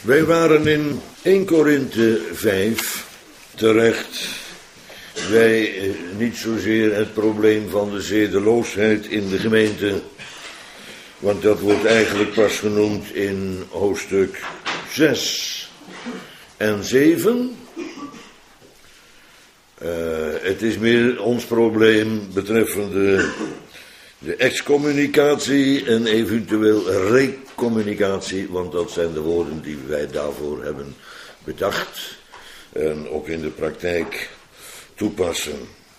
Wij waren in 1 Korinthe 5 terecht. Wij niet zozeer het probleem van de zedeloosheid in de gemeente, want dat wordt eigenlijk pas genoemd in hoofdstuk 6 en 7. Het is meer ons probleem betreffende de excommunicatie en eventueel recommunicatie, want dat zijn de woorden die wij daarvoor hebben bedacht en ook in de praktijk toepassen.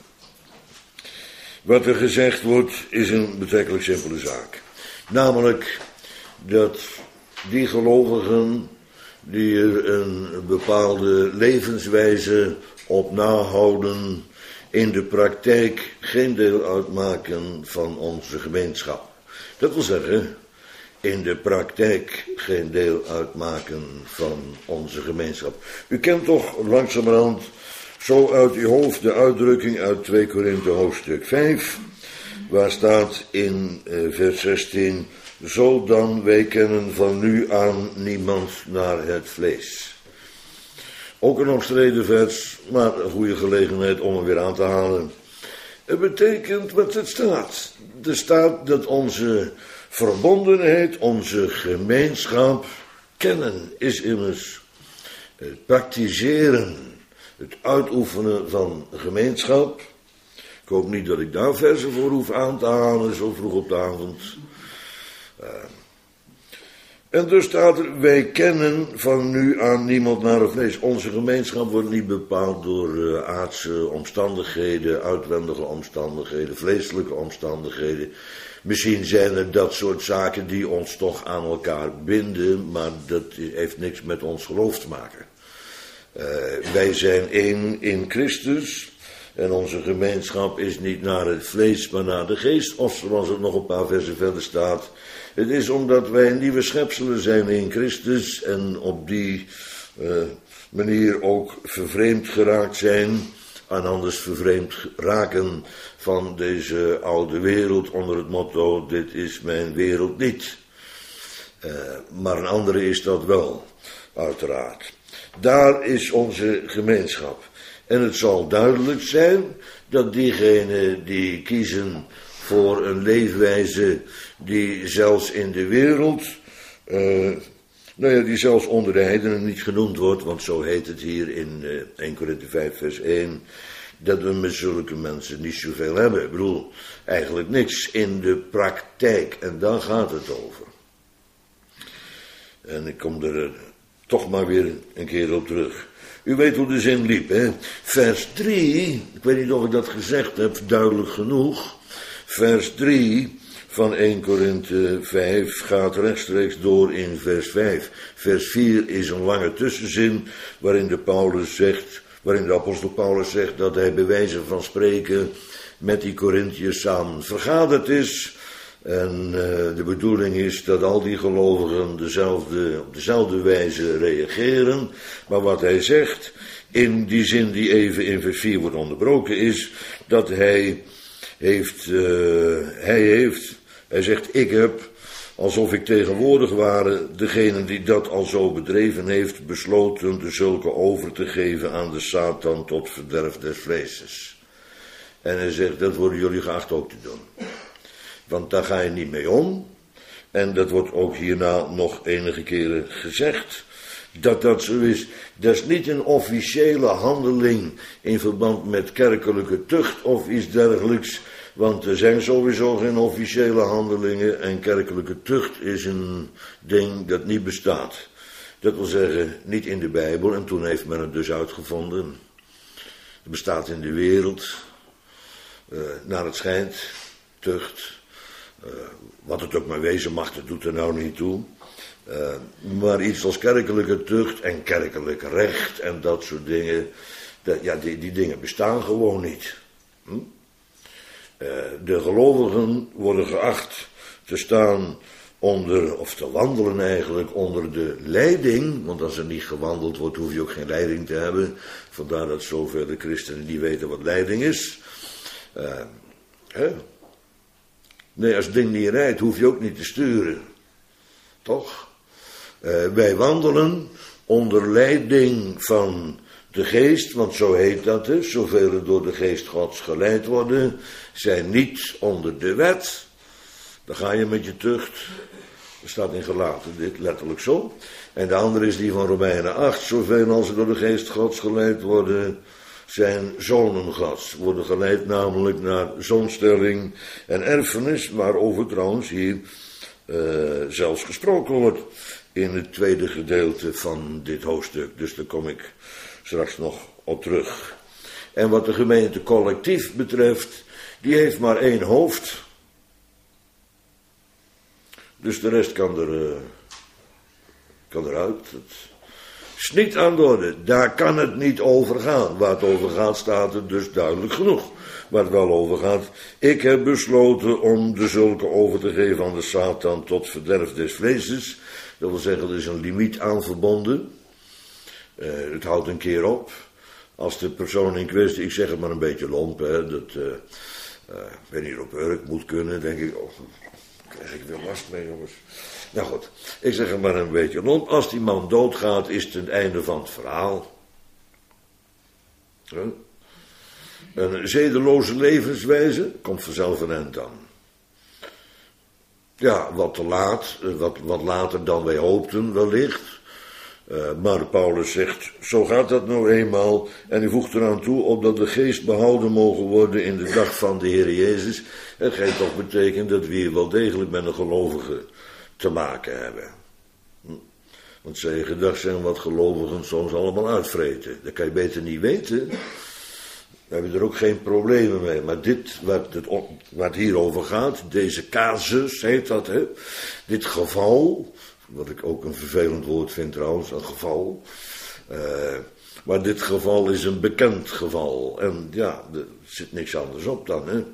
Wat er gezegd wordt is een betrekkelijk simpele zaak. Namelijk dat die gelovigen die er een bepaalde levenswijze op nahouden, in de praktijk geen deel uitmaken van onze gemeenschap. Dat wil zeggen, in de praktijk geen deel uitmaken van onze gemeenschap. U kent toch langzamerhand zo uit uw hoofd de uitdrukking uit 2 Korinthe hoofdstuk 5, waar staat in vers 16, zo dan wij kennen van nu aan niemand naar het vlees. Ook een omstreden vers, maar een goede gelegenheid om hem weer aan te halen. Het betekent wat het staat. Er staat dat onze verbondenheid, onze gemeenschap, kennen is immers het praktiseren, het uitoefenen van gemeenschap. Ik hoop niet dat ik daar versen voor hoef aan te halen, zo vroeg op de avond. En dus staat er, wij kennen van nu aan niemand naar het vlees. Onze gemeenschap wordt niet bepaald door aardse omstandigheden, uitwendige omstandigheden, vleeselijke omstandigheden. Misschien zijn er dat soort zaken die ons toch aan elkaar binden, maar dat heeft niks met ons geloof te maken. Wij zijn één in Christus en onze gemeenschap is niet naar het vlees, maar naar de geest. Of zoals het nog een paar versen verder staat, het is omdat wij nieuwe schepselen zijn in Christus en op die manier ook vervreemd geraakt zijn en anders vervreemd raken van deze oude wereld onder het motto, dit is mijn wereld niet. Maar een andere is dat wel, uiteraard. Daar is onze gemeenschap. En het zal duidelijk zijn dat diegenen die kiezen voor een leefwijze die zelfs in de wereld, die zelfs onder de heidenen niet genoemd wordt, want zo heet het hier in 1 Korinthe 5 vers 1, dat we met zulke mensen niet zoveel hebben. Ik bedoel, eigenlijk niks in de praktijk, en daar gaat het over. En ik kom er toch maar weer een keer op terug. U weet hoe de zin liep, hè? Vers 3, ik weet niet of ik dat gezegd heb, duidelijk genoeg. Vers 3 van 1 Korinthe 5 gaat rechtstreeks door in vers 5. Vers 4 is een lange tussenzin waarin de apostel Paulus zegt dat hij bij wijze van spreken met die Korinthiërs samen vergaderd is. En de bedoeling is dat al die gelovigen op dezelfde wijze reageren. Maar wat hij zegt, in die zin die even in vers 4 wordt onderbroken, is dat hij zegt, ik heb, alsof ik tegenwoordig waren, degene die dat al zo bedreven heeft, besloten de zulke over te geven aan de Satan tot verderf des vleeses. En hij zegt, dat worden jullie geacht ook te doen. Want daar ga je niet mee om. En dat wordt ook hierna nog enige keren gezegd, dat zo is. Dat is niet een officiële handeling in verband met kerkelijke tucht of iets dergelijks. Want er zijn sowieso geen officiële handelingen en kerkelijke tucht is een ding dat niet bestaat. Dat wil zeggen, niet in de Bijbel, en toen heeft men het dus uitgevonden. Het bestaat in de wereld, naar het schijnt, tucht. Wat het ook maar wezen mag, dat doet er nou niet toe. Maar iets als kerkelijke tucht en kerkelijk recht en dat soort dingen, die dingen bestaan gewoon niet. De gelovigen worden geacht te staan onder, of te wandelen eigenlijk, onder de leiding, want als er niet gewandeld wordt, hoef je ook geen leiding te hebben. Vandaar dat zoveel de christenen niet weten wat leiding is. Nee, als het ding niet rijdt, hoef je ook niet te sturen. Toch? Wij wandelen onder leiding van de geest, want zo heet dat dus, zoveel er door de geest Gods geleid worden, zijn niet onder de wet. Dan ga je met je tucht. Er staat in Galaten dit letterlijk zo. En de andere is die van Romeinen 8. Zoveel als er door de geest Gods geleid worden, zijn zonen Gods. Worden geleid namelijk naar zoonstelling en erfenis, waarover trouwens hier zelfs gesproken wordt in het tweede gedeelte van dit hoofdstuk. Dus daar kom ik straks nog op terug. En wat de gemeente collectief betreft, die heeft maar één hoofd. Dus de rest kan eruit. Het is niet aan de orde. Daar kan het niet over gaan. Waar het over gaat, staat het dus duidelijk genoeg. Waar het wel over gaat. Ik heb besloten om de zulke over te geven aan de Satan tot verderf des vleeses. Dat wil zeggen, er is een limiet aan verbonden. Het houdt een keer op. Als de persoon in kwestie, ik zeg het maar een beetje lomp, hè, dat ben hier op Urk moet kunnen, denk ik, krijg ik weer last mee, jongens. Nou goed, ik zeg het maar een beetje lomp. Als die man doodgaat, is het einde van het verhaal. Een zedeloze levenswijze komt vanzelf een eind aan. Ja, wat te laat, wat later dan wij hoopten wellicht. Maar Paulus zegt, zo gaat dat nou eenmaal. En hij voegt eraan toe, opdat de geest behouden mogen worden in de dag van de Heer Jezus. Het gaat toch betekenen dat we hier wel degelijk met een gelovige te maken hebben. Want zijn gedacht zijn wat gelovigen soms allemaal uitvreten. Dat kan je beter niet weten. We hebben er ook geen problemen mee. Maar dit, waar het hier over gaat, deze casus heet dat, hè? Dit geval, wat ik ook een vervelend woord vind trouwens, een geval. Maar dit geval is een bekend geval. En ja, er zit niks anders op dan, hè.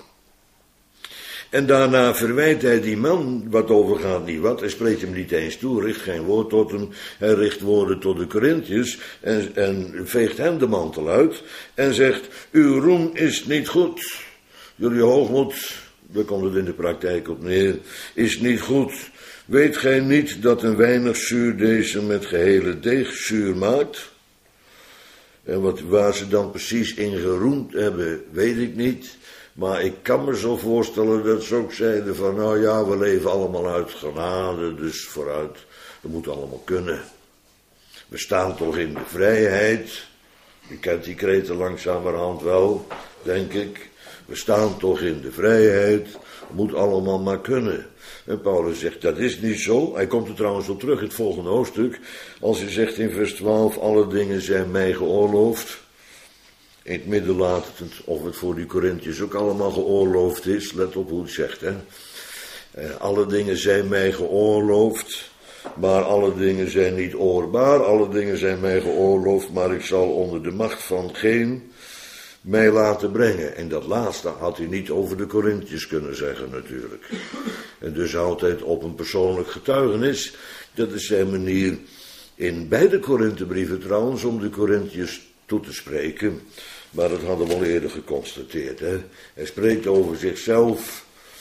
En daarna verwijt hij die man, wat overgaat niet wat, hij spreekt hem niet eens toe, richt geen woord tot hem, hij richt woorden tot de Korinthiërs en veegt hen de mantel uit en zegt, uw roem is niet goed, jullie hoogmoed, daar komt het in de praktijk op neer, is niet goed. Weet gij niet dat een weinig zuurdesem met gehele deeg zuur maakt? En waar ze dan precies in geroemd hebben, weet ik niet. Maar ik kan me zo voorstellen dat ze ook zeiden van, nou ja, we leven allemaal uit genade, dus vooruit, dat moet allemaal kunnen. We staan toch in de vrijheid. Je kent die kreten langzamerhand wel, denk ik. We staan toch in de vrijheid, moet allemaal maar kunnen. En Paulus zegt, dat is niet zo. Hij komt er trouwens op terug in het volgende hoofdstuk. Als hij zegt in vers 12, alle dingen zijn mij geoorloofd. In het midden laat het, of het voor die Korinthiërs ook allemaal geoorloofd is. Let op hoe het zegt, hè. Alle dingen zijn mij geoorloofd, maar alle dingen zijn niet oorbaar. Alle dingen zijn mij geoorloofd, maar ik zal onder de macht van geen mij laten brengen. En dat laatste had hij niet over de Korinthiërs kunnen zeggen natuurlijk. En dus houdt hij het op een persoonlijk getuigenis. Dat is zijn manier in beide Korinthebrieven trouwens om de Korinthiërs toe te spreken. Maar dat hadden we al eerder geconstateerd. Hè? Hij spreekt over zichzelf,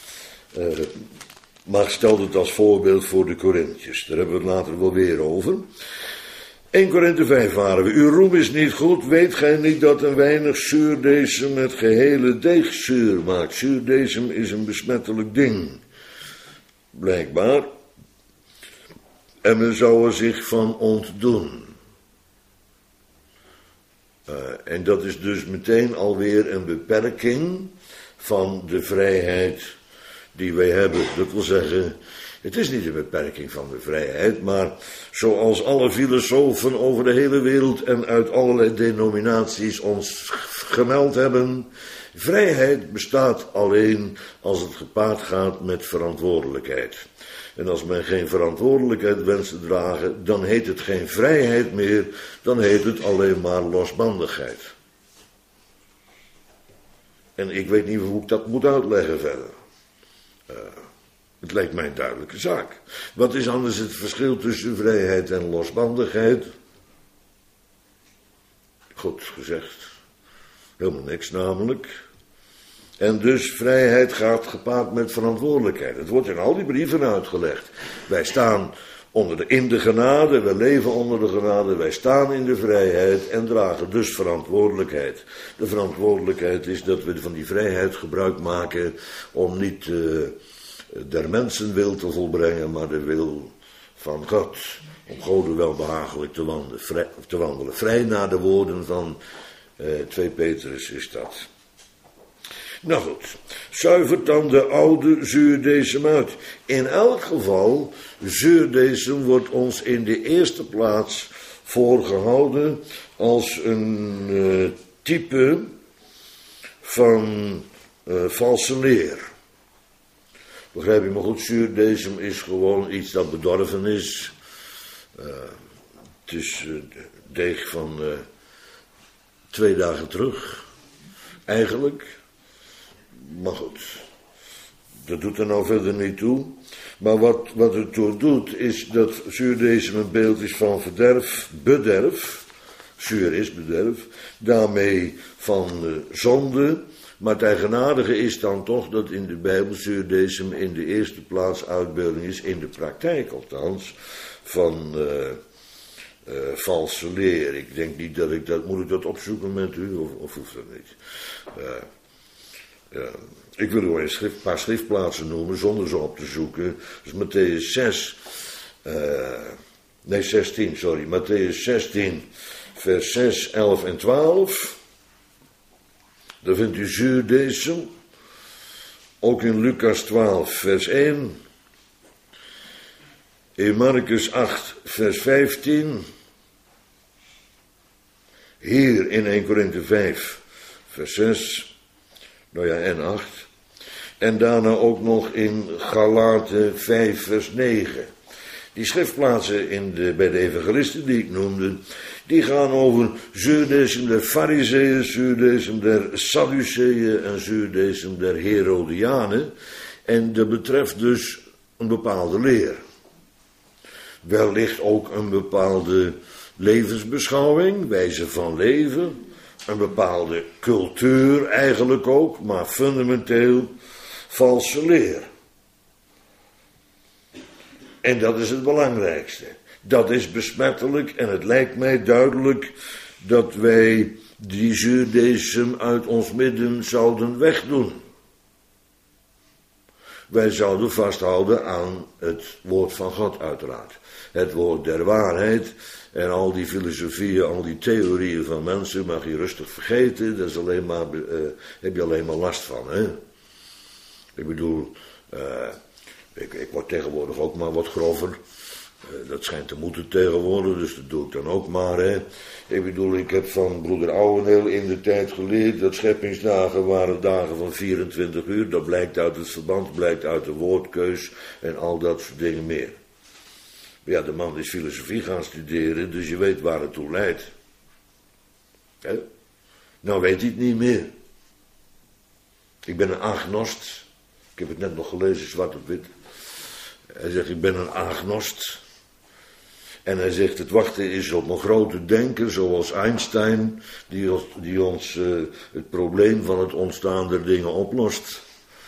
maar stelt het als voorbeeld voor de Korinthiërs. Daar hebben we het later wel weer over. 1 Korinthe 5 waren we. Uw roem is niet goed, weet gij niet dat een weinig zuurdesem met gehele deeg zuur maakt. Zuurdesem is een besmettelijk ding, blijkbaar. En men zou er zich van ontdoen. En dat is dus meteen alweer een beperking van de vrijheid die wij hebben. Dat wil zeggen, het is niet een beperking van de vrijheid, maar zoals alle filosofen over de hele wereld en uit allerlei denominaties ons gemeld hebben, vrijheid bestaat alleen als het gepaard gaat met verantwoordelijkheid. En als men geen verantwoordelijkheid wenst te dragen, dan heet het geen vrijheid meer, dan heet het alleen maar losbandigheid. En ik weet niet hoe ik dat moet uitleggen verder. Het lijkt mij een duidelijke zaak. Wat is anders het verschil tussen vrijheid en losbandigheid? Goed gezegd, helemaal niks namelijk. En dus vrijheid gaat gepaard met verantwoordelijkheid. Het wordt in al die brieven uitgelegd. Wij staan in de genade, wij leven onder de genade, wij staan in de vrijheid en dragen dus verantwoordelijkheid. De verantwoordelijkheid is dat we van die vrijheid gebruik maken om niet der mensen wil te volbrengen, maar de wil van God. Om Gode welbehagelijk te wandelen. Vrij naar de woorden van 2 Petrus is dat. Nou goed, zuivert dan de oude zuurdesem uit. In elk geval, zuurdesem wordt ons in de eerste plaats voorgehouden als een type van valse leer. Begrijp je me goed, zuurdesem is gewoon iets dat bedorven is. Het is deeg van 2 dagen terug, eigenlijk. Maar goed, dat doet er nou verder niet toe. Maar wat het toe doet, is dat zuurdesem een beeld is van bederf. Zuur is bederf. Daarmee van zonde. Maar het eigenaardige is dan toch dat in de Bijbel zuurdesem in de eerste plaats uitbeelding is, in de praktijk althans, van valse leer. Ik denk niet dat moet ik dat opzoeken met u, of hoeft dat niet? Ik wil u wel een paar schriftplaatsen noemen, zonder ze op te zoeken. Dus Mattheüs 16, Mattheüs 16, vers 6, 11 en 12. Daar vindt u zuurdesem. Ook in Lucas 12, vers 1. In Marcus 8, vers 15. Hier in 1 Korinthe 5, vers 6. Nou ja, en 8. En daarna ook nog in Galaten 5, vers 9. Die schriftplaatsen bij de evangelisten die ik noemde, die gaan over zuurdesem der Farizeeën, zuurdesem der Sadduceeën en zuurdesem der Herodianen. En dat betreft dus een bepaalde leer. Wellicht ook een bepaalde levensbeschouwing, wijze van leven. Een bepaalde cultuur eigenlijk ook, maar fundamenteel valse leer. En dat is het belangrijkste. Dat is besmettelijk en het lijkt mij duidelijk dat wij die zuurdesem uit ons midden zouden wegdoen. Wij zouden vasthouden aan het woord van God uiteraard. Het woord der waarheid. En al die filosofieën, al die theorieën van mensen mag je rustig vergeten. Dat is alleen maar, heb je alleen maar last van. Hè? Ik bedoel, ik word tegenwoordig ook maar wat grover. Dat schijnt te moeten tegenwoordig, dus dat doe ik dan ook maar. Hè? Ik bedoel, ik heb van broeder Ouweneel in de tijd geleerd dat scheppingsdagen waren dagen van 24 uur. Dat blijkt uit het verband, blijkt uit de woordkeus en al dat soort dingen meer. Ja, de man is filosofie gaan studeren, dus je weet waar het toe leidt. He? Nou weet hij het niet meer. Ik ben een agnost. Ik heb het net nog gelezen, zwart op wit. Hij zegt, ik ben een agnost. En hij zegt, het wachten is op een grote denker, zoals Einstein, die ons het probleem van het ontstaan der dingen oplost.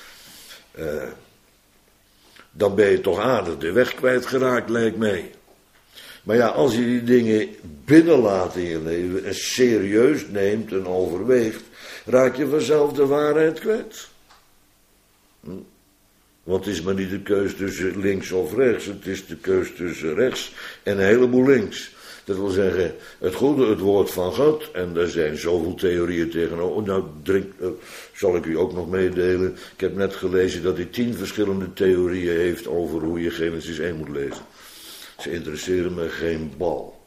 Dan ben je toch aardig de weg kwijtgeraakt, lijkt mij. Maar ja, als je die dingen binnenlaat in je leven en serieus neemt en overweegt, raak je vanzelf de waarheid kwijt. Want het is maar niet de keus tussen links of rechts, het is de keus tussen rechts en een heleboel links. Dat wil zeggen, het goede, het woord van God, en er zijn zoveel theorieën tegenover. Nou, zal ik u ook nog meedelen. Ik heb net gelezen dat hij 10 verschillende theorieën heeft over hoe je Genesis 1 moet lezen. Ze interesseren me geen bal.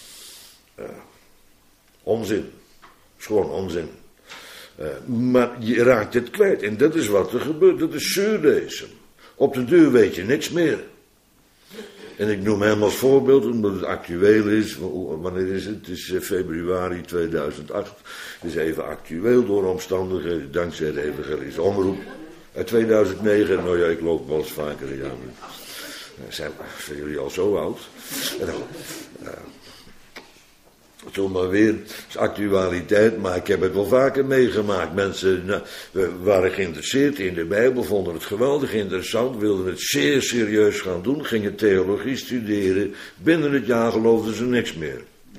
Onzin. Het is gewoon onzin. Maar je raakt het kwijt. En dat is wat er gebeurt. Dat is zuurdesem. Op de duur weet je niks meer. En ik noem hem als voorbeeld, omdat het actueel is. Wanneer is het? Het is februari 2008. Het is even actueel door omstandigheden, dankzij de evangelische omroep. Uit 2009, nou ja, ik loop wel eens vaker. Ja, zijn jullie al zo oud? toen maar weer, is actualiteit, maar ik heb het wel vaker meegemaakt. Mensen waren geïnteresseerd in de Bijbel, vonden het geweldig interessant, wilden het zeer serieus gaan doen, gingen theologie studeren. Binnen het jaar geloofden ze niks meer.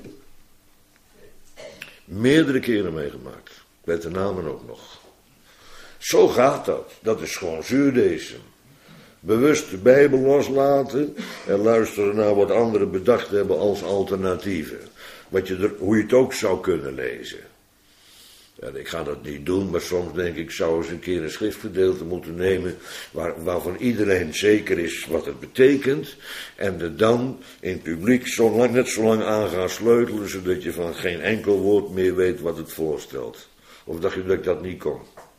Meerdere keren meegemaakt. Ik weet de namen ook nog. Zo gaat dat. Dat is gewoon zuurdeesem. Bewust de Bijbel loslaten en luisteren naar wat anderen bedacht hebben als alternatieven. Hoe je het ook zou kunnen lezen. Ja, ik ga dat niet doen, maar soms denk ik, zou eens een keer een schriftgedeelte moeten nemen waarvan iedereen zeker is wat het betekent. En er dan in het publiek net zo lang aan gaan sleutelen, zodat je van geen enkel woord meer weet wat het voorstelt. Of dacht je dat ik dat niet kon?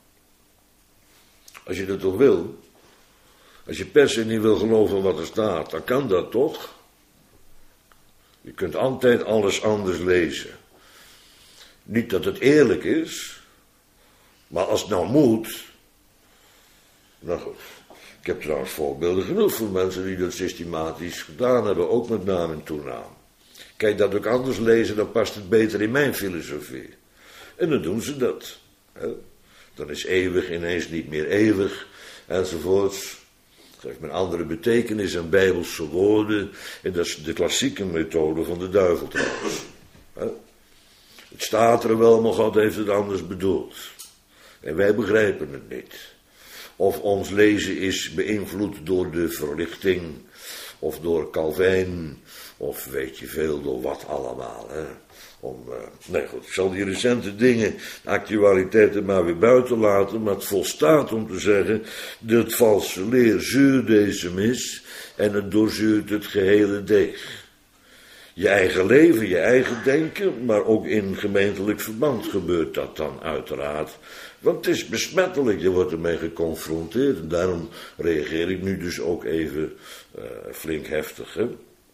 Als je dat toch wil, als je per se niet wil geloven wat er staat, dan kan dat toch? Je kunt altijd alles anders lezen. Niet dat het eerlijk is, maar als het nou moet. Nou goed, ik heb trouwens voorbeelden genoeg van mensen die dat systematisch gedaan hebben, ook met naam en toenaam. Kan je dat ook anders lezen, dan past het beter in mijn filosofie. En dan doen ze dat. Hè? Dan is eeuwig ineens niet meer eeuwig, enzovoorts. Geeft een andere betekenis aan bijbelse woorden. En dat is de klassieke methode van de duivel trouwens. Hè? Het staat er wel, maar God heeft het anders bedoeld. En wij begrijpen het niet. Of ons lezen is beïnvloed door de verlichting, of door Calvijn, of weet je veel, door wat allemaal. Hè? Nee goed, ik zal die recente dingen, de actualiteiten maar weer buiten laten, maar het volstaat om te zeggen dat valse leer zuurdeesem is en het doorzuurt het gehele deeg. Je eigen leven, je eigen denken, maar ook in gemeentelijk verband gebeurt dat dan uiteraard. Want het is besmettelijk, je wordt ermee geconfronteerd. En daarom reageer ik nu dus ook even flink heftig. Hè?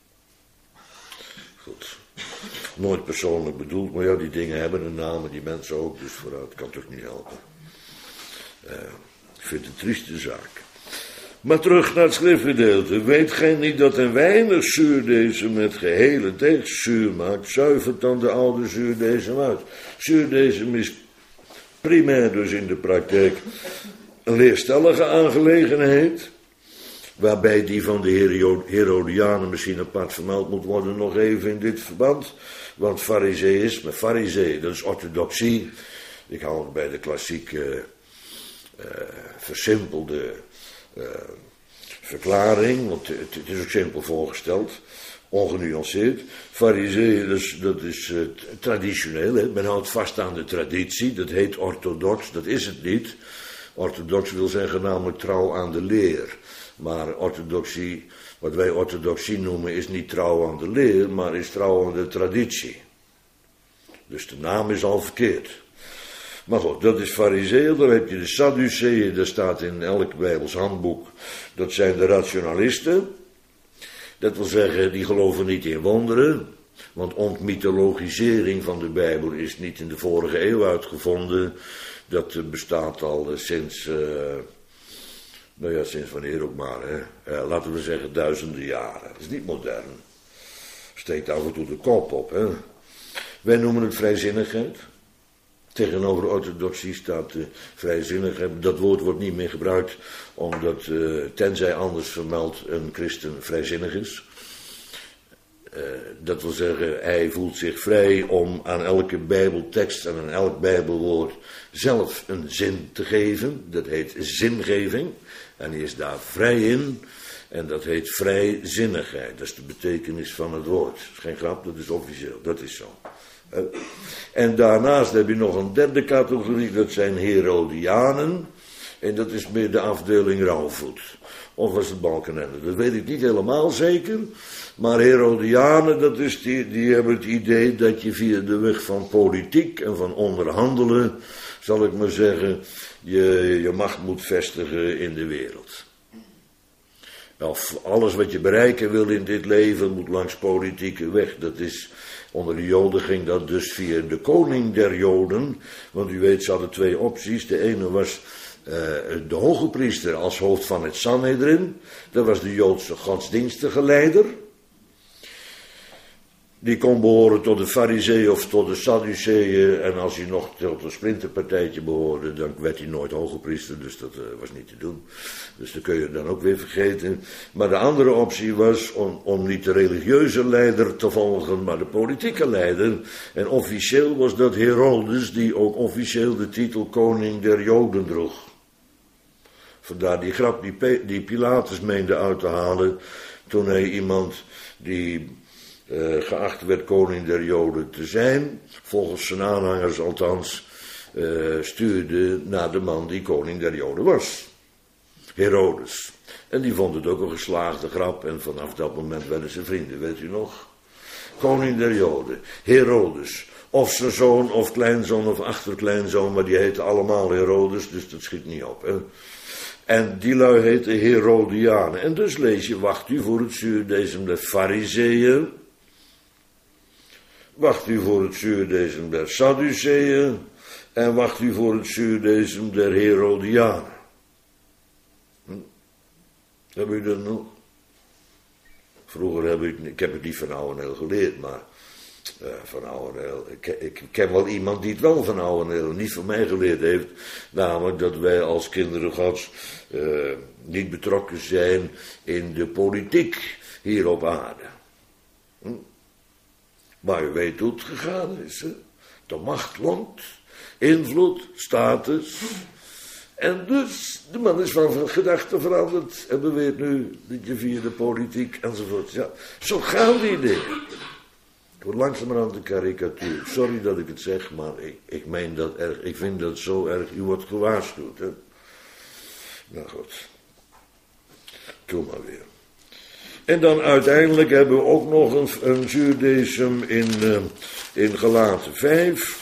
Goed. Nooit persoonlijk bedoeld, maar ja, die dingen hebben een naam en die mensen ook, dus vooruit kan toch niet helpen. Ik vind het een trieste zaak. Maar terug naar het schriftgedeelte. Weet gij niet dat een weinig zuurdeesem met gehele deeg zuur maakt, zuivert dan de oude zuurdeesem uit. Zuurdeesem is primair dus in de praktijk een leerstellige aangelegenheid, waarbij die van de Herodianen misschien apart vermeld moet worden, nog even in dit verband. Want fariseïsme, dat is orthodoxie. Ik hou het bij de klassieke versimpelde verklaring, want het is ook simpel voorgesteld, ongenuanceerd. Fariseeën, dat is traditioneel, hè? Men houdt vast aan de traditie, dat heet orthodox, dat is het niet. Orthodox wil zeggen namelijk trouw aan de leer. Maar orthodoxie, wat wij orthodoxie noemen, is niet trouw aan de leer, maar is trouw aan de traditie. Dus de naam is al verkeerd. Maar goed, dat is fariseeën, dan heb je de Sadduceeën, dat staat in elk Bijbels handboek. Dat zijn de rationalisten. Dat wil zeggen, die geloven niet in wonderen. Want ontmythologisering van de Bijbel is niet in de vorige eeuw uitgevonden. Dat bestaat al sinds, sinds wanneer ook maar, hè. Laten we zeggen duizenden jaren. Dat is niet modern. Steekt af en toe de kop op, hè. Wij noemen het vrijzinnigheid. Tegenover orthodoxie staat vrijzinnigheid. Dat woord wordt niet meer gebruikt, omdat, tenzij anders vermeld, een christen vrijzinnig is. Dat wil zeggen, hij voelt zich vrij om aan elke bijbeltekst en aan elk bijbelwoord zelf een zin te geven. Dat heet zingeving. En hij is daar vrij in. En dat heet vrijzinnigheid. Dat is de betekenis van het woord. Dat is geen grap, dat is officieel. Dat is zo. En daarnaast heb je nog een derde categorie, dat zijn Herodianen. En dat is meer de afdeling Rauwvoet. Of was het Balkenende? Dat weet ik niet helemaal zeker. Maar Herodianen, dat is die hebben het idee dat je via de weg van politiek en van onderhandelen, zal ik maar zeggen, je macht moet vestigen in de wereld. Of alles wat je bereiken wil in dit leven moet langs politieke weg. Dat is, onder de Joden ging dat dus via de koning der Joden. Want u weet, ze hadden twee opties. De ene was de hoge priester als hoofd van het Sanhedrin. Dat was de Joodse godsdienstige leider. die kon behoren tot de Farizeeën of tot de Sadduceeën. En als hij nog tot een splinterpartijtje behoorde, dan werd hij nooit hogepriester. Dus dat was niet te doen. Dus dat kun je dan ook weer vergeten. Maar de andere optie was om niet de religieuze leider te volgen, maar de politieke leider. En officieel was dat Herodes, die ook officieel de titel koning der Joden droeg. Vandaar die grap die Pilatus meende uit te halen toen hij iemand die geacht werd koning der Joden te zijn, volgens zijn aanhangers althans, stuurde naar de man die koning der Joden was. Herodes. En die vond het ook een geslaagde grap en vanaf dat moment werden ze vrienden, weet u nog? Koning der Joden, Herodes. Of zijn zoon, of kleinzoon, of achterkleinzoon, maar die heten allemaal Herodes, dus dat schiet niet op, hè. En die lui heten Herodianen. En dus lees je, wacht u voor het zuurdesem der Farizeeën. Wacht u voor het zuurdesem der Sadduceeën. En wacht u voor het zuurdesem der Herodianen. Heb u dat nog? Vroeger heb ik heb het niet van ouweneel geleerd, maar van ouweneel. Ik ken wel iemand die het wel van ouweneel niet van mij geleerd heeft. Namelijk dat wij als kinderen Gods niet betrokken zijn in de politiek hier op aarde. Maar u weet hoe het gegaan is. Hè? De macht lonkt, invloed, status. En dus, de man is van gedachten veranderd en beweert nu dat je via de politiek enzovoort. Ja, zo gaan die dingen. Het wordt langzamerhand een karikatuur. Sorry dat ik het zeg, maar ik meen dat erg. Ik vind dat zo erg. U wordt gewaarschuwd, hè. Nou goed. Doe maar weer. En dan uiteindelijk hebben we ook nog een zuurdesem in Galaten 5.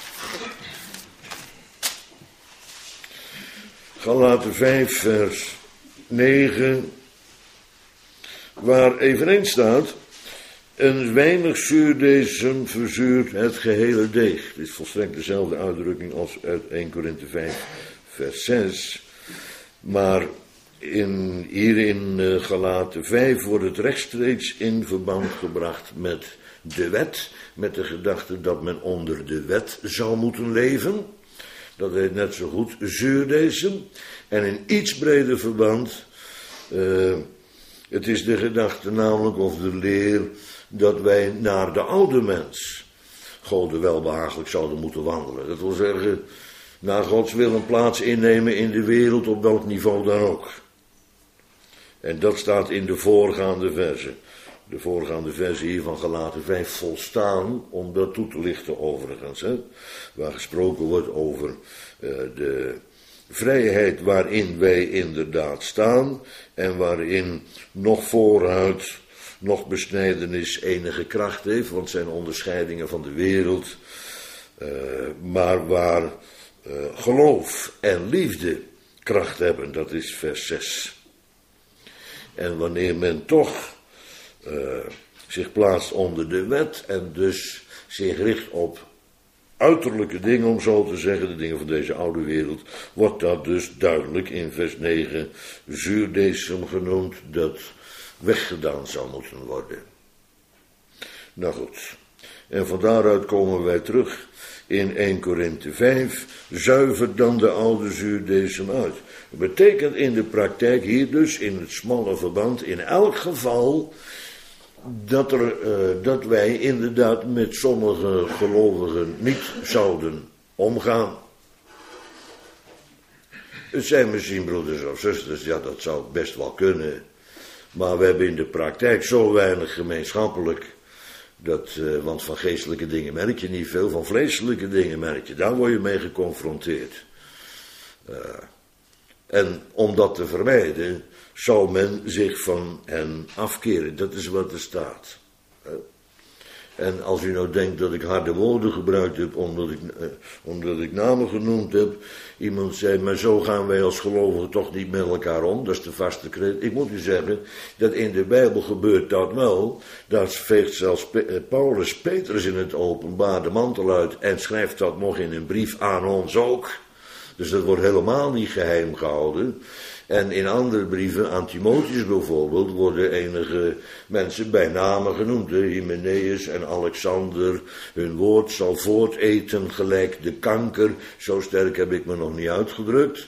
Galaten 5 vers 9. Waar eveneens staat: een weinig zuurdesem verzuurt het gehele deeg. Het is volstrekt dezelfde uitdrukking als uit 1 Korinthe 5 vers 6. Maar hier in Galaten 5 wordt het rechtstreeks in verband gebracht met de wet. Met de gedachte dat men onder de wet zou moeten leven. Dat heet net zo goed zuurdesem. En in iets breder verband, het is de gedachte namelijk of de leer dat wij naar de oude mens Gode welbehagelijk zouden moeten wandelen. Dat wil zeggen, naar Gods wil een plaats innemen in de wereld op welk niveau dan ook. En dat staat in de voorgaande verzen. De voorgaande verzen hier van Galaten 5 volstaan om dat toe te lichten overigens. Hè? Waar gesproken wordt over de vrijheid waarin wij inderdaad staan. En waarin nog vooruit, nog besnijdenis enige kracht heeft. Want het zijn onderscheidingen van de wereld. Maar waar geloof en liefde kracht hebben, dat is vers 6. En wanneer men toch zich plaatst onder de wet en dus zich richt op uiterlijke dingen, om zo te zeggen, de dingen van deze oude wereld, wordt dat dus duidelijk in vers 9 zuurdesem genoemd, dat weggedaan zou moeten worden. Nou goed, en van daaruit komen wij terug in 1 Korinthe 5, zuiver dan de oude zuurdesem uit. Dat betekent in de praktijk hier dus, in het smalle verband, in elk geval dat wij inderdaad met sommige gelovigen niet zouden omgaan. Het zijn misschien broeders of zusters, ja, dat zou best wel kunnen. Maar we hebben in de praktijk zo weinig gemeenschappelijk. Want van geestelijke dingen merk je niet veel, van vleeselijke dingen merk je. Daar word je mee geconfronteerd. En om dat te vermijden, zou men zich van hen afkeren. Dat is wat er staat. En als u nou denkt dat ik harde woorden gebruikt heb, omdat ik namen genoemd heb. Iemand zei, maar zo gaan wij als gelovigen toch niet met elkaar om. Dat is de vaste kreet. Ik moet u zeggen, dat in de Bijbel gebeurt dat wel. Daar veegt zelfs Paulus Petrus in het openbaar de mantel uit en schrijft dat nog in een brief aan ons ook. Dus dat wordt helemaal niet geheim gehouden. En in andere brieven, aan Timotheus bijvoorbeeld, worden enige mensen bij namen genoemd. Hymenaeus en Alexander, hun woord zal voorteten gelijk de kanker. Zo sterk heb ik me nog niet uitgedrukt.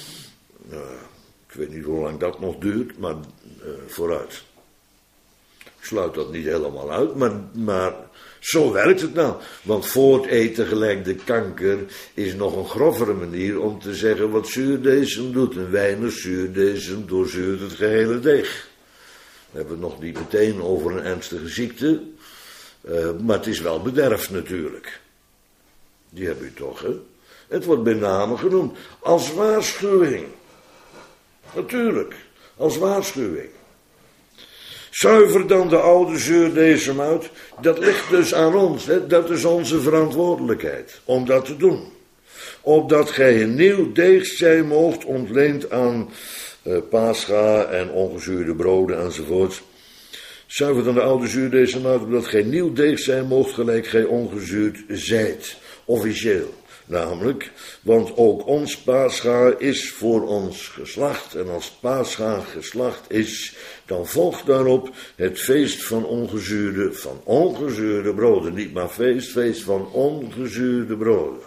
Ik weet niet hoe lang dat nog duurt, maar vooruit. Ik sluit dat niet helemaal uit, maar zo werkt het nou. Want voorteten gelijk de kanker is nog een grovere manier om te zeggen wat zuurdeesem doet. Een weinig zuurdeesem doorzuurt het gehele deeg. We hebben het nog niet meteen over een ernstige ziekte, maar het is wel bederf natuurlijk. Die heb u toch, hè? Het wordt bij name genoemd als waarschuwing. Natuurlijk, als waarschuwing. Zuiver dan de oude zuurdeesem uit. Dat ligt dus aan ons. Hè? Dat is onze verantwoordelijkheid om dat te doen. Opdat gij een nieuw deeg zijn moogt, ontleend aan pascha en ongezuurde broden enzovoort. Zuiver dan de oude zuurdeesem uit, opdat gij nieuw deeg zijn moogt, gelijk gij ongezuurd zijt. Officieel. Namelijk, want ook ons pascha is voor ons geslacht. En als pascha geslacht is, dan volgt daarop het feest van ongezuurde broden. Niet maar feest van ongezuurde broden.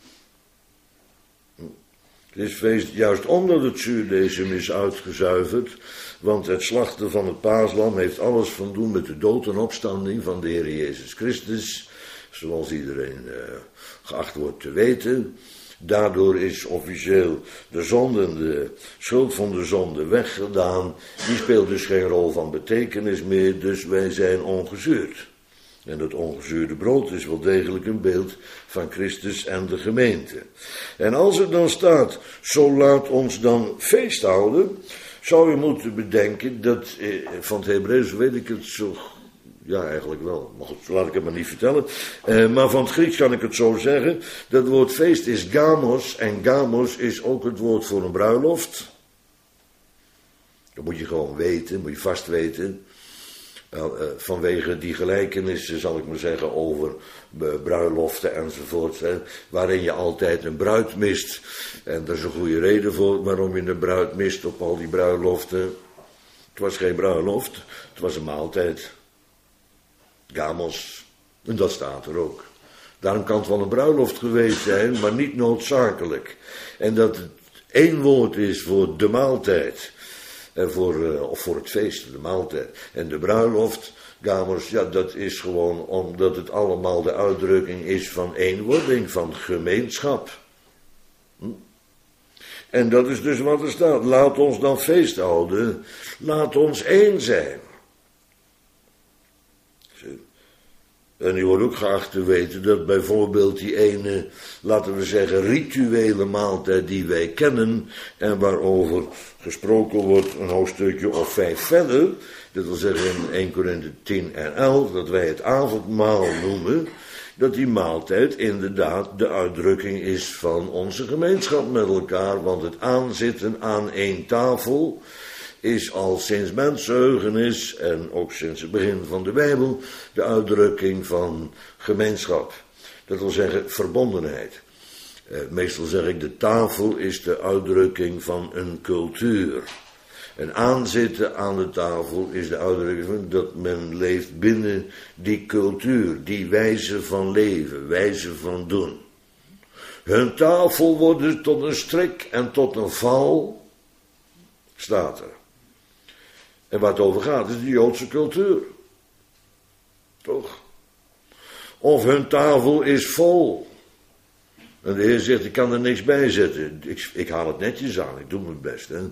Het is feest juist omdat het zuurdesem is uitgezuiverd. Want het slachten van het paaslam heeft alles van doen met de dood en opstanding van de Heer Jezus Christus. Zoals iedereen geacht wordt te weten. Daardoor is officieel de zonde, de schuld van de zonde weggedaan. Die speelt dus geen rol van betekenis meer, dus wij zijn ongezuurd. En dat ongezuurde brood is wel degelijk een beeld van Christus en de gemeente. En als er dan staat, zo laat ons dan feest houden, zou je moeten bedenken dat, van het Hebreeuws weet ik het zo. Ja, eigenlijk wel. Maar goed, laat ik het maar niet vertellen. Maar van het Grieks kan ik het zo zeggen. Dat woord feest is gamos. En gamos is ook het woord voor een bruiloft. Dat moet je gewoon weten, moet je vast weten. Vanwege die gelijkenissen, zal ik maar zeggen, over bruiloften enzovoort. Waarin je altijd een bruid mist. En daar is een goede reden voor waarom je een bruid mist op al die bruiloften. Het was geen bruiloft, het was een maaltijd. Gamos, en dat staat er ook. Daarom kan het wel een bruiloft geweest zijn, maar niet noodzakelijk. En dat het één woord is voor de maaltijd. Of voor het feest, de maaltijd. En de bruiloft, Gamos, ja, dat is gewoon omdat het allemaal de uitdrukking is van eenwording, van gemeenschap. En dat is dus wat er staat. Laat ons dan feest houden. Laat ons één zijn. En u wordt ook geacht te weten dat bijvoorbeeld die ene, laten we zeggen, rituele maaltijd die wij kennen en waarover gesproken wordt een hoofdstukje of 5 verder, dat wil zeggen in 1 Korinthe 10 en 11, dat wij het avondmaal noemen, dat die maaltijd inderdaad de uitdrukking is van onze gemeenschap met elkaar, want het aanzitten aan één tafel is al sinds mensheugenis en ook sinds het begin van de Bijbel de uitdrukking van gemeenschap. Dat wil zeggen verbondenheid. Meestal zeg ik de tafel is de uitdrukking van een cultuur. En aanzitten aan de tafel is de uitdrukking van dat men leeft binnen die cultuur, die wijze van leven, wijze van doen. Hun tafel wordt dus tot een strik en tot een val, staat er. En waar het over gaat is de Joodse cultuur. Toch? Of hun tafel is vol. En de Heer zegt, ik kan er niks bij zetten. Ik haal het netjes aan, ik doe mijn best. Hè?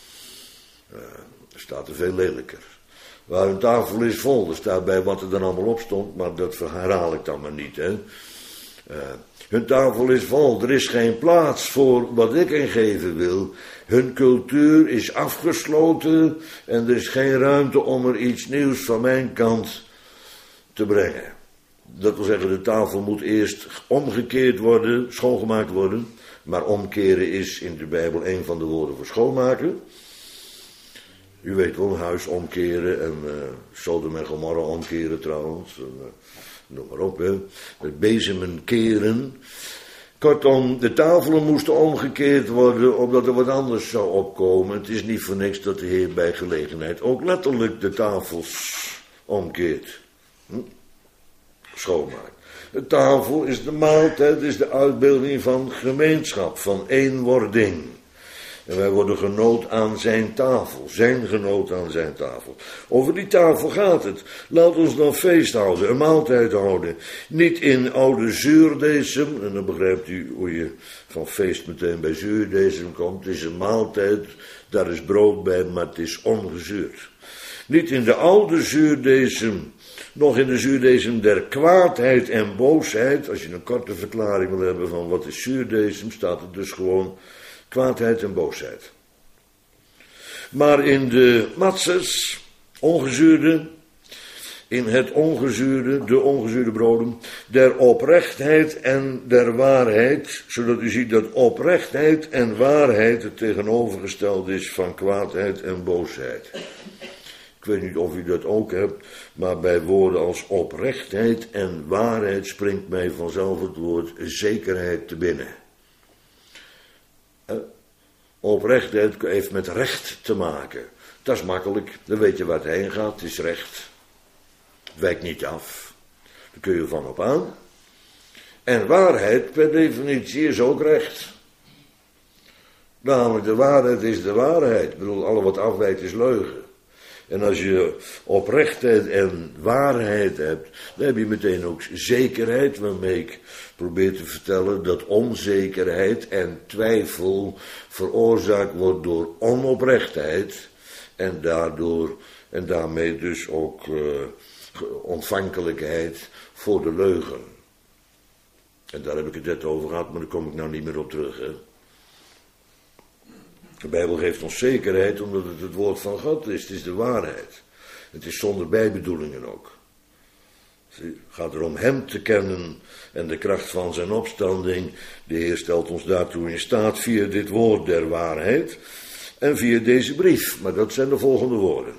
Er staat er veel lelijker. Waar hun tafel is vol, er staat bij wat er dan allemaal op stond, maar dat herhaal ik dan maar niet. Hè? Hun tafel is vol, er is geen plaats voor wat ik ingeven wil. Hun cultuur is afgesloten en er is geen ruimte om er iets nieuws van mijn kant te brengen. Dat wil zeggen, de tafel moet eerst omgekeerd worden, schoongemaakt worden. Maar omkeren is in de Bijbel een van de woorden voor schoonmaken. U weet wel, huis omkeren en Sodom en Gomorra omkeren trouwens. Noem maar op, hè. Het bezemen keren. Kortom, de tafelen moesten omgekeerd worden, omdat er wat anders zou opkomen. Het is niet voor niks dat de Heer bij gelegenheid ook letterlijk de tafels omkeert. Schoonmaakt. De tafel is de maaltijd, is de uitbeelding van gemeenschap, van eenwording. En wij worden genood aan zijn tafel, zijn genood aan zijn tafel. Over die tafel gaat het. Laat ons dan feest houden, een maaltijd houden. Niet in oude zuurdesem, en dan begrijpt u hoe je van feest meteen bij zuurdesem komt. Het is een maaltijd, daar is brood bij, maar het is ongezuurd. Niet in de oude zuurdesem, nog in de zuurdesem der kwaadheid en boosheid. Als je een korte verklaring wil hebben van wat is zuurdesem, staat het dus gewoon kwaadheid en boosheid. Maar in de matzes, ongezuurde, in het ongezuurde, de ongezuurde broden, der oprechtheid en der waarheid, zodat u ziet dat oprechtheid en waarheid het tegenovergestelde is van kwaadheid en boosheid. Ik weet niet of u dat ook hebt, maar bij woorden als oprechtheid en waarheid springt mij vanzelf het woord zekerheid te binnen. Oprechtheid heeft met recht te maken. Dat is makkelijk, dan weet je waar het heen gaat, het is recht. Het wijkt niet af, daar kun je van op aan. En waarheid per definitie is ook recht. Namelijk de waarheid is de waarheid. Ik bedoel, alle wat afwijkt is leugen. En als je oprechtheid en waarheid hebt, dan heb je meteen ook zekerheid, waarmee ik probeer te vertellen dat onzekerheid en twijfel veroorzaakt wordt door onoprechtheid en daarmee dus ook ontvankelijkheid voor de leugen. En daar heb ik het net over gehad, maar daar kom ik nou niet meer op terug, hè. De Bijbel geeft ons zekerheid omdat het woord van God is. Het is de waarheid. Het is zonder bijbedoelingen ook. Het gaat erom hem te kennen en de kracht van zijn opstanding. De Heer stelt ons daartoe in staat via dit woord der waarheid en via deze brief. Maar dat zijn de volgende woorden.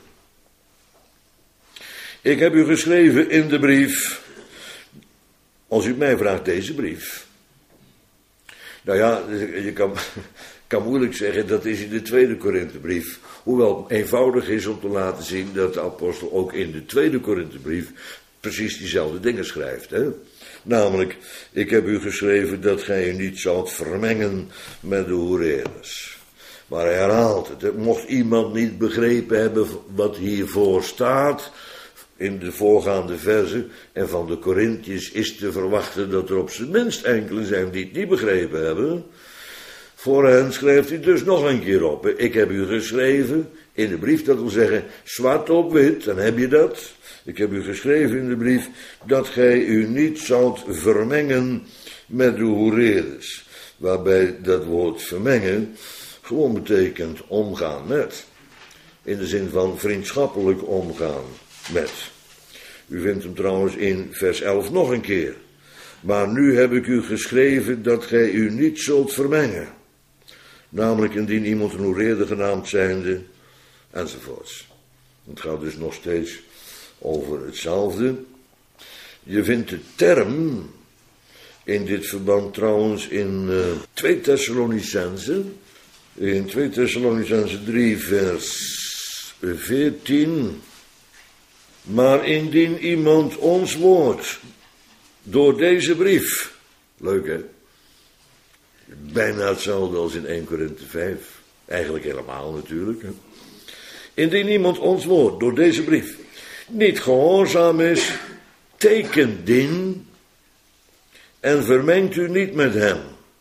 Ik heb u geschreven in de brief, als u het mij vraagt, deze brief. Nou ja, je kan moeilijk zeggen, dat is in de tweede Korinthebrief. Hoewel het eenvoudig is om te laten zien dat de apostel ook in de tweede Korinthebrief precies diezelfde dingen schrijft. Hè? Namelijk, ik heb u geschreven dat gij u niet zoudt vermengen met de hoereerders. Maar hij herhaalt het. Mocht iemand niet begrepen hebben wat hiervoor staat in de voorgaande verzen en van de Korinthiërs is te verwachten dat er op zijn minst enkele zijn die het niet begrepen hebben. Voor hen schrijft hij dus nog een keer op. Ik heb u geschreven in de brief, dat wil zeggen zwart op wit, dan heb je dat. Ik heb u geschreven in de brief dat gij u niet zoudt vermengen met de hoereerders. Waarbij dat woord vermengen gewoon betekent omgaan met. In de zin van vriendschappelijk omgaan met. U vindt hem trouwens in vers 11 nog een keer. Maar nu heb ik u geschreven dat gij u niet zult vermengen. Namelijk indien iemand een hoereerder genaamd zijnde, enzovoorts. Het gaat dus nog steeds over hetzelfde. Je vindt de term in dit verband trouwens in 2 Thessalonicenzen. In 2 Thessalonicenzen 3 vers 14. Maar indien iemand ons woord door deze brief, leuk hè, bijna hetzelfde als in 1 Korinthe 5, eigenlijk helemaal natuurlijk. Hè? Indien iemand ons woord door deze brief niet gehoorzaam is, tekent dien en vermengt u niet met hem.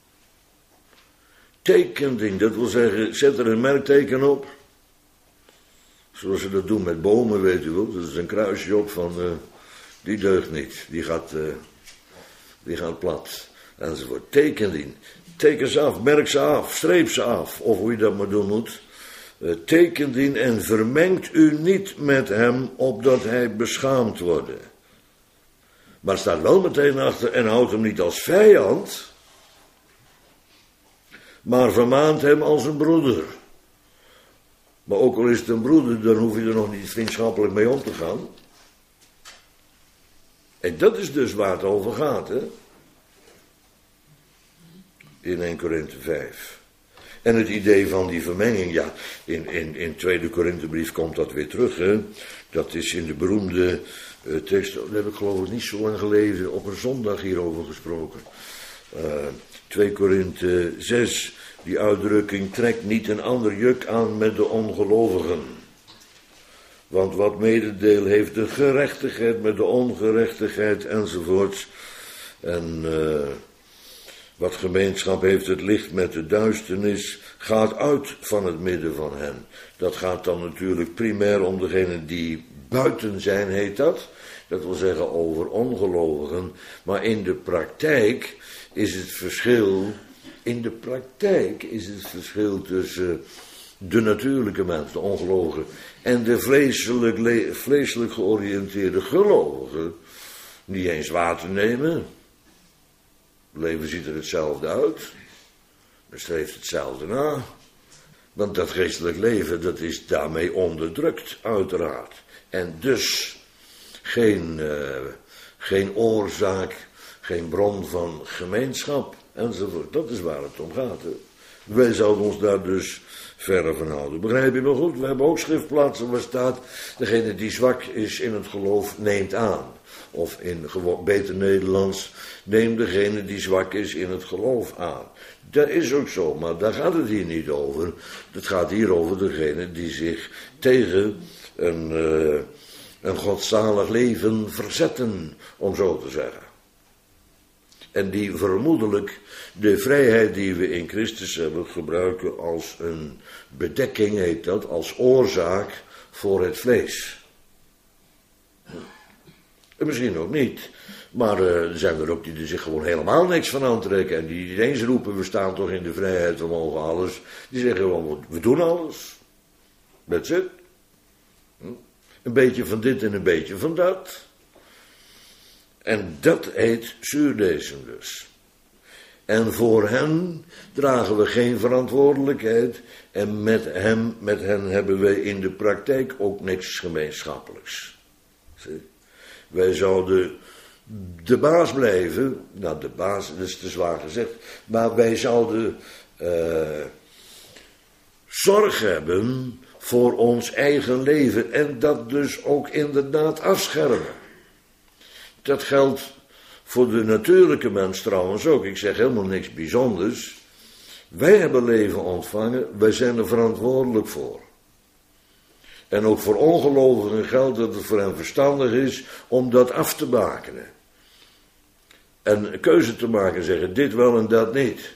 Tekending, dat wil zeggen, zet er een merkteken op. Zoals ze dat doen met bomen, weet u wel. Dat is een kruisje op van, die deugt niet, die gaat plat. Enzovoort. Tekending. Teken ze af, merk ze af, streep ze af, of hoe je dat maar doen moet. Tekendien en vermengt u niet met hem, opdat hij beschaamd wordt. Maar staat wel meteen achter en houdt hem niet als vijand, maar vermaant hem als een broeder. Maar ook al is het een broeder, dan hoef je er nog niet vriendschappelijk mee om te gaan. En dat is dus waar het over gaat, hè. in 1 Korinthe 5. En het idee van die vermenging, ja, in 2 Korinthebrief komt dat weer terug, hè. Dat is in de beroemde tekst, daar heb ik geloof ik niet zo lang geleden op een zondag hierover gesproken. 2 Korinthe 6, die uitdrukking, trekt niet een ander juk aan met de ongelovigen. Want wat mededeel heeft de gerechtigheid met de ongerechtigheid enzovoorts. En wat gemeenschap heeft het licht met de duisternis, gaat uit van het midden van hen. Dat gaat dan natuurlijk primair om degenen die buiten zijn, heet dat. Dat wil zeggen over ongelovigen. Maar in de praktijk is het verschil tussen de natuurlijke mens, de ongelovigen, en de vleeselijk georiënteerde gelovigen niet eens waar te nemen. Het leven ziet er hetzelfde uit. Het streeft hetzelfde na. Want dat geestelijk leven, dat is daarmee onderdrukt, uiteraard. En dus geen oorzaak, geen bron van gemeenschap, enzovoort. Dat is waar het om gaat. Hè. Wij zouden ons daar dus verre van houden. Begrijp je me goed? We hebben ook schriftplaatsen waar staat, degene die zwak is in het geloof, neemt aan. Of in beter Nederlands, neem degene die zwak is in het geloof aan. Dat is ook zo, maar daar gaat het hier niet over. Het gaat hier over degene die zich tegen een godzalig leven verzetten, om zo te zeggen. En die vermoedelijk de vrijheid die we in Christus hebben gebruiken als een bedekking, heet dat, als oorzaak voor het vlees. En misschien ook niet, maar er zijn er ook die er zich gewoon helemaal niks van aantrekken. En die ineens roepen, we staan toch in de vrijheid, we mogen alles. Die zeggen gewoon, we doen alles. That's it. Een beetje van dit en een beetje van dat. En dat heet zuurdeesem dus. En voor hen dragen we geen verantwoordelijkheid. En met hen hebben wij in de praktijk ook niks gemeenschappelijks. Zie? Wij zouden de baas blijven. Nou, de baas, dat is te zwaar gezegd. Maar wij zouden zorg hebben voor ons eigen leven. En dat dus ook inderdaad afschermen. Dat geldt voor de natuurlijke mens trouwens ook. Ik zeg helemaal niks bijzonders. Wij hebben leven ontvangen, wij zijn er verantwoordelijk voor. En ook voor ongelovigen geldt dat het voor hen verstandig is om dat af te bakenen. En een keuze te maken, zeggen dit wel en dat niet.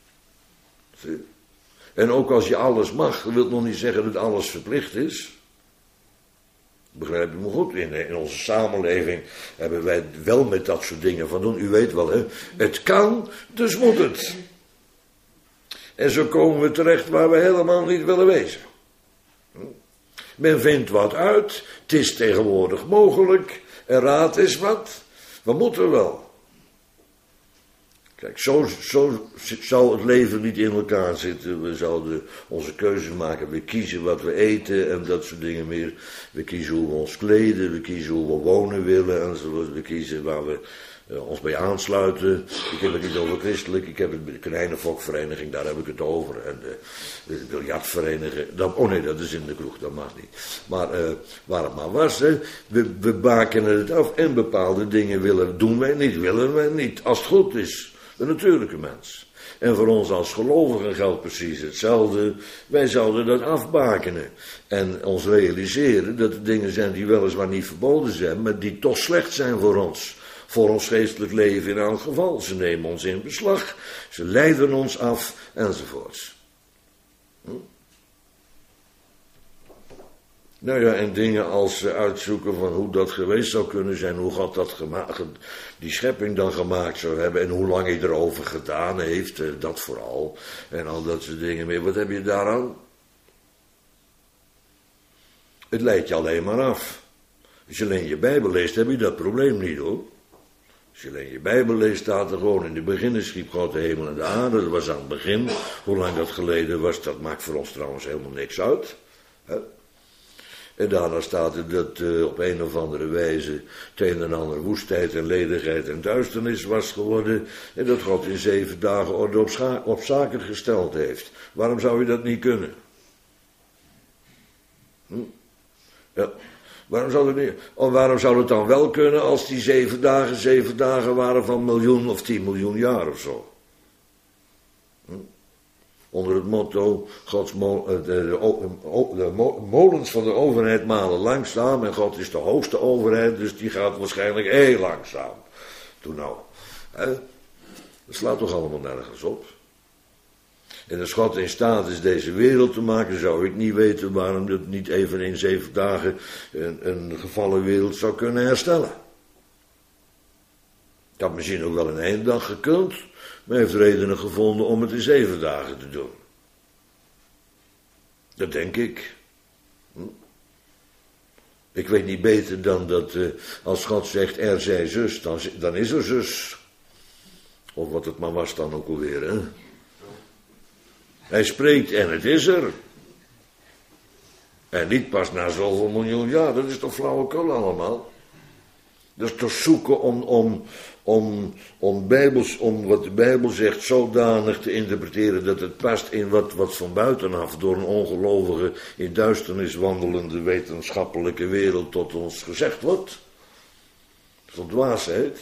En ook als je alles mag, wil nog niet zeggen dat alles verplicht is. Begrijp je me goed? In onze samenleving hebben wij wel met dat soort dingen van doen. U weet wel, hè? Het kan, dus moet het. En zo komen we terecht waar we helemaal niet willen wezen. Men vindt wat uit, het is tegenwoordig mogelijk, en raad is wat, we moeten wel. Kijk, zo zou het leven niet in elkaar zitten. We zouden onze keuzes maken. We kiezen wat we eten en dat soort dingen meer. We kiezen hoe we ons kleden. We kiezen hoe we wonen willen. Enzovoort. We kiezen waar we ons bij aansluiten. Ik heb het niet over christelijk. Ik heb het bij de konijnenfokvereniging. Daar heb ik het over. En de biljartvereniging. Oh nee, dat is in de kroeg. Dat mag niet. Maar waar het maar was. Hè, we bakenen het af. En bepaalde dingen willen wij niet. Als het goed is. De natuurlijke mens. En voor ons als gelovigen geldt precies hetzelfde. Wij zouden dat afbakenen. En ons realiseren dat er dingen zijn die weliswaar niet verboden zijn, maar die toch slecht zijn voor ons. Voor ons geestelijk leven in elk geval. Ze nemen ons in beslag. Ze leiden ons af. Enzovoorts. Nou ja, en dingen als uitzoeken van hoe dat geweest zou kunnen zijn, hoe God dat die schepping dan gemaakt zou hebben en hoe lang hij erover gedaan heeft, dat vooral. En al dat soort dingen meer. Wat heb je daaraan? Het leidt je alleen maar af. Als je alleen je Bijbel leest, heb je dat probleem niet hoor. Als je alleen je Bijbel leest, staat er gewoon in het begin schiep God de hemel en de aarde. Dat was aan het begin. Hoe lang dat geleden was, dat maakt voor ons trouwens helemaal niks uit. Hè? En daarna staat er dat op een of andere wijze het een en ander woestheid en ledigheid en duisternis was geworden. En dat God in 7 dagen orde op zaken gesteld heeft. Waarom zou je dat niet kunnen? Ja. Waarom zou het dan wel kunnen als die 7 dagen waren van 1 miljoen of 10 miljoen jaar of zo? Onder het motto, de molens van de overheid malen langzaam en God is de hoogste overheid, dus die gaat waarschijnlijk heel langzaam. Toen nou, dat slaat toch allemaal nergens op. En als God in staat is deze wereld te maken, zou ik niet weten waarom het niet even in 7 dagen een gevallen wereld zou kunnen herstellen. Het had misschien ook wel in 1 dag gekund, maar heeft redenen gevonden om het in 7 dagen te doen. Dat denk ik. Ik weet niet beter dan dat als God zegt er zij zus, dan is er zus. Of wat het maar was dan ook alweer, hè. Hij spreekt en het is er. En niet pas na zoveel miljoen jaar, dat is toch flauwekul allemaal. Dat is toch zoeken om wat de Bijbel zegt zodanig te interpreteren dat het past in wat van buitenaf door een ongelovige in duisternis wandelende wetenschappelijke wereld tot ons gezegd wordt. Dat is een dwaasheid.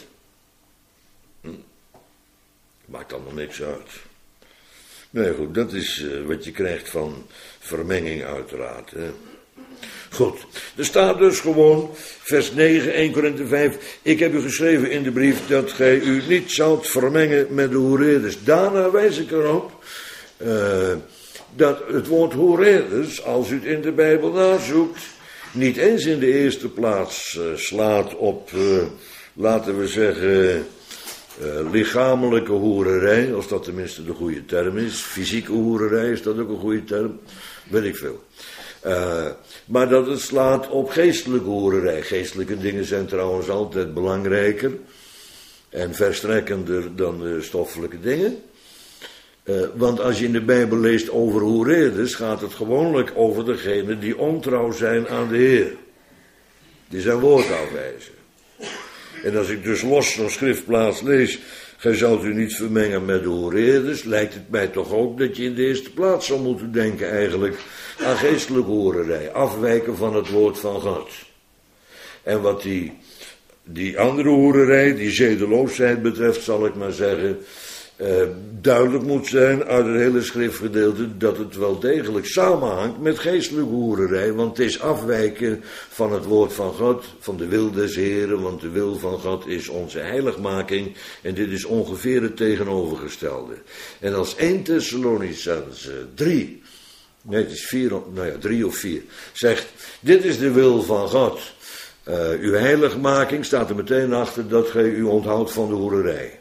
Maakt allemaal niks uit. Nee, goed, dat is wat je krijgt van vermenging uiteraard. Hè. Goed, er staat dus gewoon, vers 9, 1 Korinthe 5... Ik heb u geschreven in de brief dat gij u niet zoudt vermengen met de hoereerders. Daarna wijs ik erop dat het woord hoereerders, als u het in de Bijbel nazoekt, niet eens in de eerste plaats slaat op, laten we zeggen, lichamelijke hoererij, als dat tenminste de goede term is. Fysieke hoererij, is dat ook een goede term? Weet ik veel. Maar dat het slaat op geestelijke hoererij. Geestelijke dingen zijn trouwens altijd belangrijker en verstrekkender dan de stoffelijke dingen. Want als je in de Bijbel leest over hoereerders, gaat het gewoonlijk over degenen die ontrouw zijn aan de Heer. Die zijn woord afwijzen. En als ik dus los zo'n schriftplaats lees, gij zoudt u niet vermengen met de hoereerders, lijkt het mij toch ook dat je in de eerste plaats zou moeten denken eigenlijk aan geestelijke hoererij, afwijken van het woord van God. En wat die andere hoererij, die zedeloosheid betreft, zal ik maar zeggen, duidelijk moet zijn uit het hele schriftgedeelte dat het wel degelijk samenhangt met geestelijke hoererij, want het is afwijken van het woord van God, van de wil des Heren, want de wil van God is onze heiligmaking en dit is ongeveer het tegenovergestelde. En als 1 Thessalonicenzen 3, nee het is 3 of 4, zegt, dit is de wil van God, uw heiligmaking, staat er meteen achter dat gij u onthoudt van de hoererij.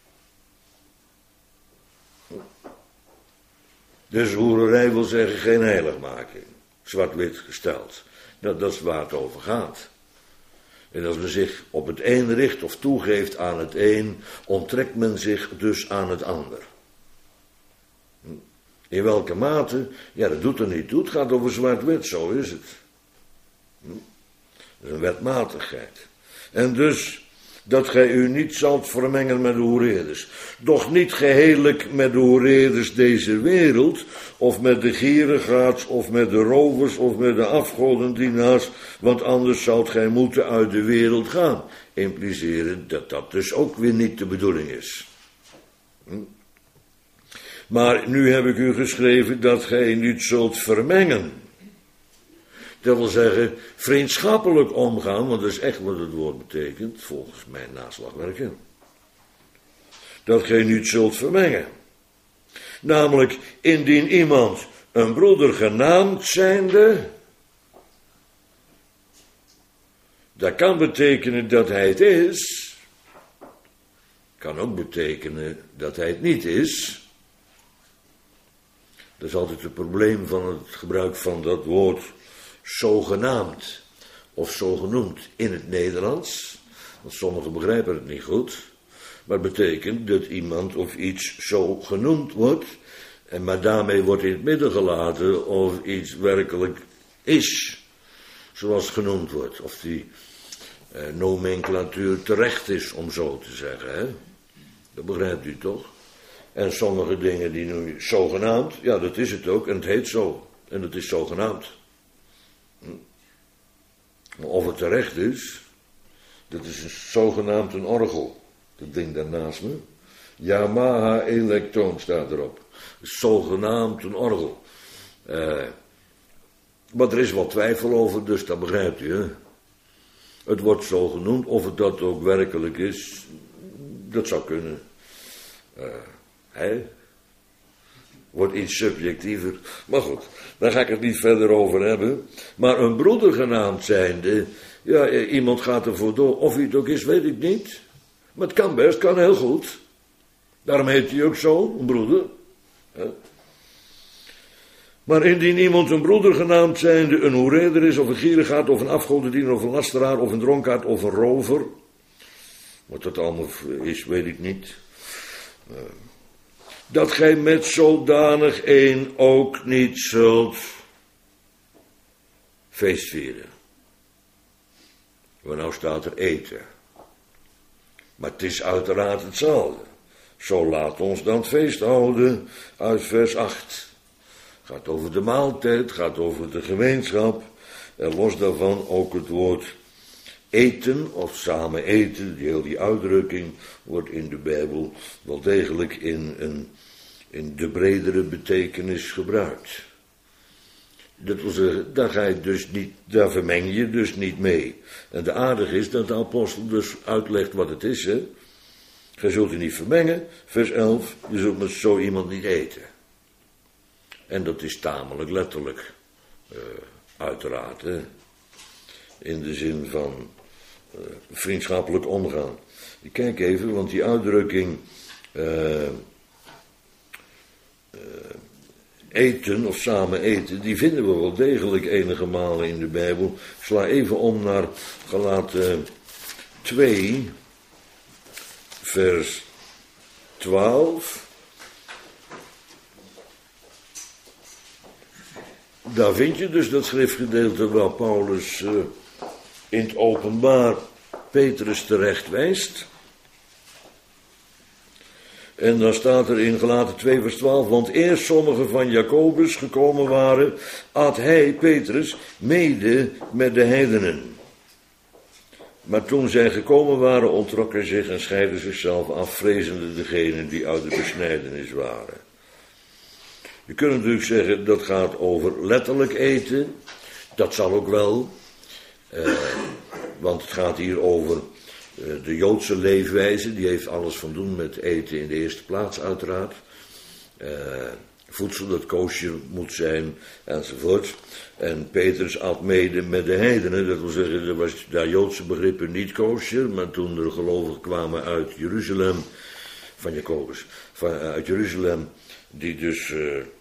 Dus hoererij wil zeggen geen heiligmaking. Zwart-wit gesteld. Nou, dat is waar het over gaat. En als men zich op het een richt of toegeeft aan het een, onttrekt men zich dus aan het ander. In welke mate? Ja, dat doet er niet toe. Het gaat over zwart-wit, zo is het. Dat is een wetmatigheid. En dus dat gij u niet zult vermengen met de hoereerders. Doch niet geheilijk met de hoereerders deze wereld, of met de gierigaards, of met de rovers, of met de afgodendienaars, want anders zoudt gij moeten uit de wereld gaan. Impliceren dat dat dus ook weer niet de bedoeling is. Maar nu heb ik u geschreven dat gij niet zult vermengen. Dat wil zeggen, vriendschappelijk omgaan, want dat is echt wat het woord betekent, volgens mijn naslagwerken. Dat gij niet zult vermengen. Namelijk, indien iemand een broeder genaamd zijnde, dat kan betekenen dat hij het is, kan ook betekenen dat hij het niet is. Dat is altijd het probleem van het gebruik van dat woord zogenaamd of zogenoemd in het Nederlands, want sommigen begrijpen het niet goed, maar het betekent dat iemand of iets zo genoemd wordt, maar daarmee wordt in het midden gelaten of iets werkelijk is. zoals het genoemd wordt. Of die nomenclatuur terecht is, om zo te zeggen. Hè? Dat begrijpt u toch? En sommige dingen die nu zogenaamd, ja, dat is het ook, en het heet zo. En het is zogenaamd. Maar of het terecht is, dat is zogenaamd een orgel. Dat ding daar naast me. Yamaha Electron staat erop. Zogenaamd een orgel. Maar er is wel twijfel over, dus dat begrijpt u, hè? Het wordt zo genoemd, of het dat ook werkelijk is, dat zou kunnen. Wordt iets subjectiever. Maar goed, daar ga ik het niet verder over hebben. Maar een broeder genaamd zijnde, ja, iemand gaat ervoor door. Of hij het ook is, weet ik niet. Maar het kan best, kan heel goed. Daarom heet hij ook zo, een broeder. Maar indien iemand een broeder genaamd zijnde een hoereder is, of een gierigaard, of een afgodendiener, of een lasteraar, of een dronkaard, of een rover. Wat dat allemaal is, weet ik niet. Dat gij met zodanig een ook niet zult feestvieren. Want nou staat er eten. Maar het is uiteraard hetzelfde. Zo laat ons dan het feest houden, uit vers 8. Gaat over de maaltijd, gaat over de gemeenschap. En los daarvan ook het woord eten of samen eten, die uitdrukking wordt in de Bijbel wel degelijk in de bredere betekenis gebruikt. Dat wil zeggen, daar vermeng je dus niet mee. En de aardige is dat de apostel dus uitlegt wat het is, hè. Gij zult je niet vermengen, vers 11, je zult met zo iemand niet eten. En dat is tamelijk letterlijk, uiteraard, hè. In de zin van vriendschappelijk omgaan. Ik kijk even, want die uitdrukking eten of samen eten, die vinden we wel degelijk enige malen in de Bijbel. Ik sla even om naar Galaten 2, vers 12. Daar vind je dus dat schriftgedeelte waar Paulus in het openbaar Petrus terecht wijst. En dan staat er in Galaten 2 vers 12, want eerst sommigen van Jacobus gekomen waren, at hij, Petrus, mede met de heidenen. Maar toen zij gekomen waren, ontrok hij zich en scheidde zichzelf af, vrezende degenen die uit de besnijdenis waren. Je kunt natuurlijk zeggen, dat gaat over letterlijk eten. Dat zal ook wel. Want het gaat hier over de Joodse leefwijze. Die heeft alles van doen met eten in de eerste plaats uiteraard. Voedsel dat kosher moet zijn enzovoort. En Petrus at mede met de heidenen. Dat wil zeggen, er was daar Joodse begrippen niet kosher. Maar toen er gelovigen kwamen uit Jeruzalem, van Jacobus, uit Jeruzalem, die dus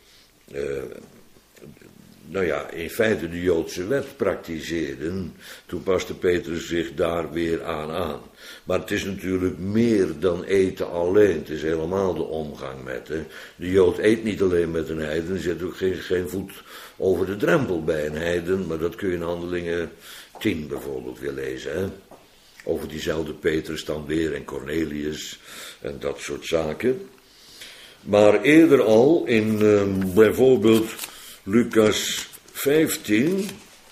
in feite de Joodse wet praktiseerden, toen paste Petrus zich daar weer aan. Maar het is natuurlijk meer dan eten alleen. Het is helemaal de omgang met. Hè. De Jood eet niet alleen met een heiden, er zit ook geen voet over de drempel bij een heiden, maar dat kun je in Handelingen 10 bijvoorbeeld weer lezen. Hè. Over diezelfde Petrus dan weer en Cornelius en dat soort zaken. Maar eerder al in bijvoorbeeld Lucas 15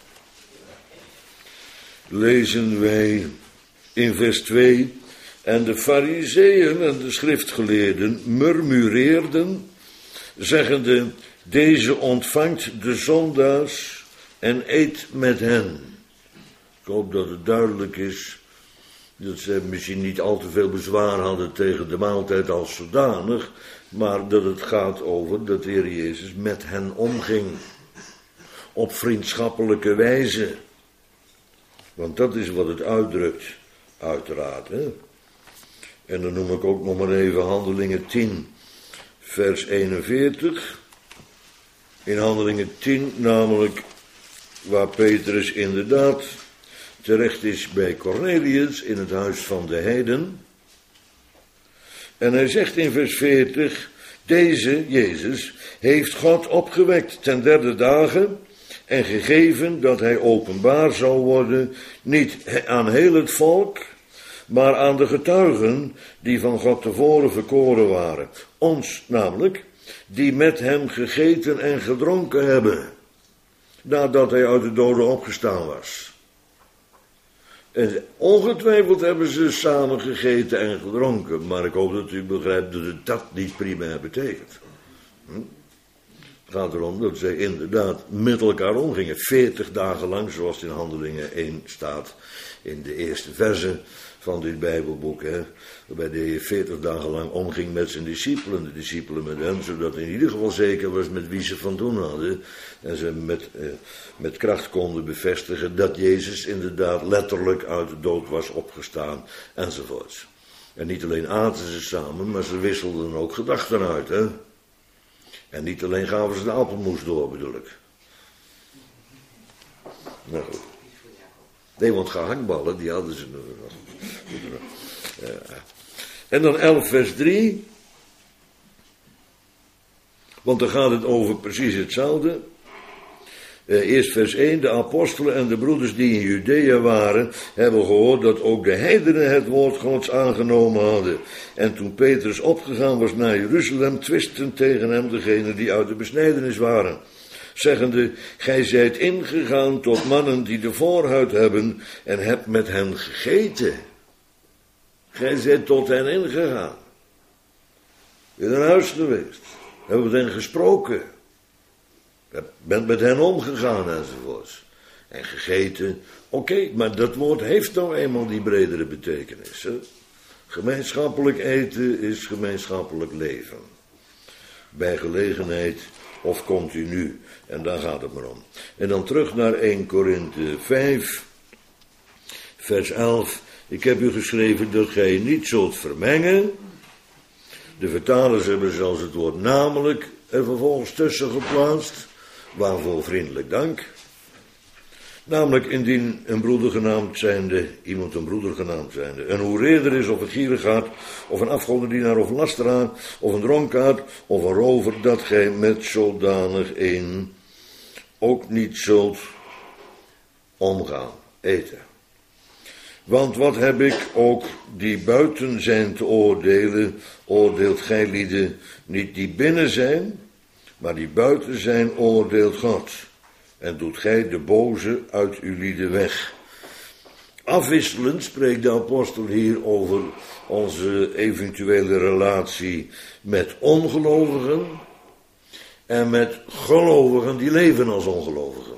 lezen wij in vers 2: en de Farizeeën en de schriftgeleerden murmureerden, zeggende, deze ontvangt de zondaars en eet met hen. Ik hoop dat het duidelijk is dat ze misschien niet al te veel bezwaar hadden tegen de maaltijd als zodanig, maar dat het gaat over dat de Heer Jezus met hen omging. Op vriendschappelijke wijze. Want dat is wat het uitdrukt, uiteraard. Hè? En dan noem ik ook nog maar even Handelingen 10, vers 41. In Handelingen 10 namelijk, waar Petrus inderdaad terecht is bij Cornelius in het huis van de heiden. En hij zegt in vers 40, deze, Jezus, heeft God opgewekt ten derde dagen en gegeven dat hij openbaar zou worden, niet aan heel het volk, maar aan de getuigen die van God tevoren verkoren waren. Ons namelijk, die met hem gegeten en gedronken hebben, nadat hij uit de doden opgestaan was. En ongetwijfeld hebben ze samen gegeten en gedronken, maar ik hoop dat u begrijpt dat het dat niet primair betekent. Het gaat erom dat zij inderdaad met elkaar omgingen, 40 dagen lang, zoals het in Handelingen 1 staat, in de eerste verse van dit Bijbelboek, waarbij de Heer 40 dagen lang omging met zijn discipelen, de discipelen met hen, zodat in ieder geval zeker was met wie ze van doen hadden, en ze met kracht konden bevestigen dat Jezus inderdaad letterlijk uit de dood was opgestaan, enzovoorts. En niet alleen aten ze samen, maar ze wisselden ook gedachten uit, hè. En niet alleen gaven ze de appelmoes door, bedoel ik. Nou goed. Nee, want gehaktballen, die hadden ze nog. En dan 11 vers 3. Want dan gaat het over precies hetzelfde. Eerst vers 1. De apostelen en de broeders die in Judea waren, hebben gehoord dat ook de heidenen het woord Gods aangenomen hadden. En toen Petrus opgegaan was naar Jeruzalem, twisten tegen hem degenen die uit de besnijdenis waren, zeggende: gij zijt ingegaan tot mannen die de voorhuid hebben en hebt met hen gegeten. Gij zijt tot hen ingegaan. In een huis geweest. Hebben met hen gesproken. Bent met hen omgegaan enzovoorts. En gegeten. Oké, maar dat woord heeft nou eenmaal die bredere betekenis. Hè? Gemeenschappelijk eten is gemeenschappelijk leven. Bij gelegenheid of continu. En daar gaat het maar om. En dan terug naar 1 Korinthe 5, vers 11. Ik heb u geschreven dat gij niet zult vermengen. De vertalers hebben zelfs het woord namelijk er vervolgens tussen geplaatst. Waarvoor vriendelijk dank. Namelijk indien een broeder genaamd zijnde, iemand een broeder genaamd zijnde, een hoereerder is of een gierigaard, of een afgodendienaar of een lasteraar, of een dronkaard, of een rover, dat gij met zodanig een ook niet zult omgaan, eten. Want wat heb ik ook die buiten zijn te oordelen, oordeelt gij lieden niet die binnen zijn, maar die buiten zijn oordeelt God. En doet gij de boze uit uw lieden weg. Afwisselend spreekt de apostel hier over onze eventuele relatie met ongelovigen en met gelovigen die leven als ongelovigen.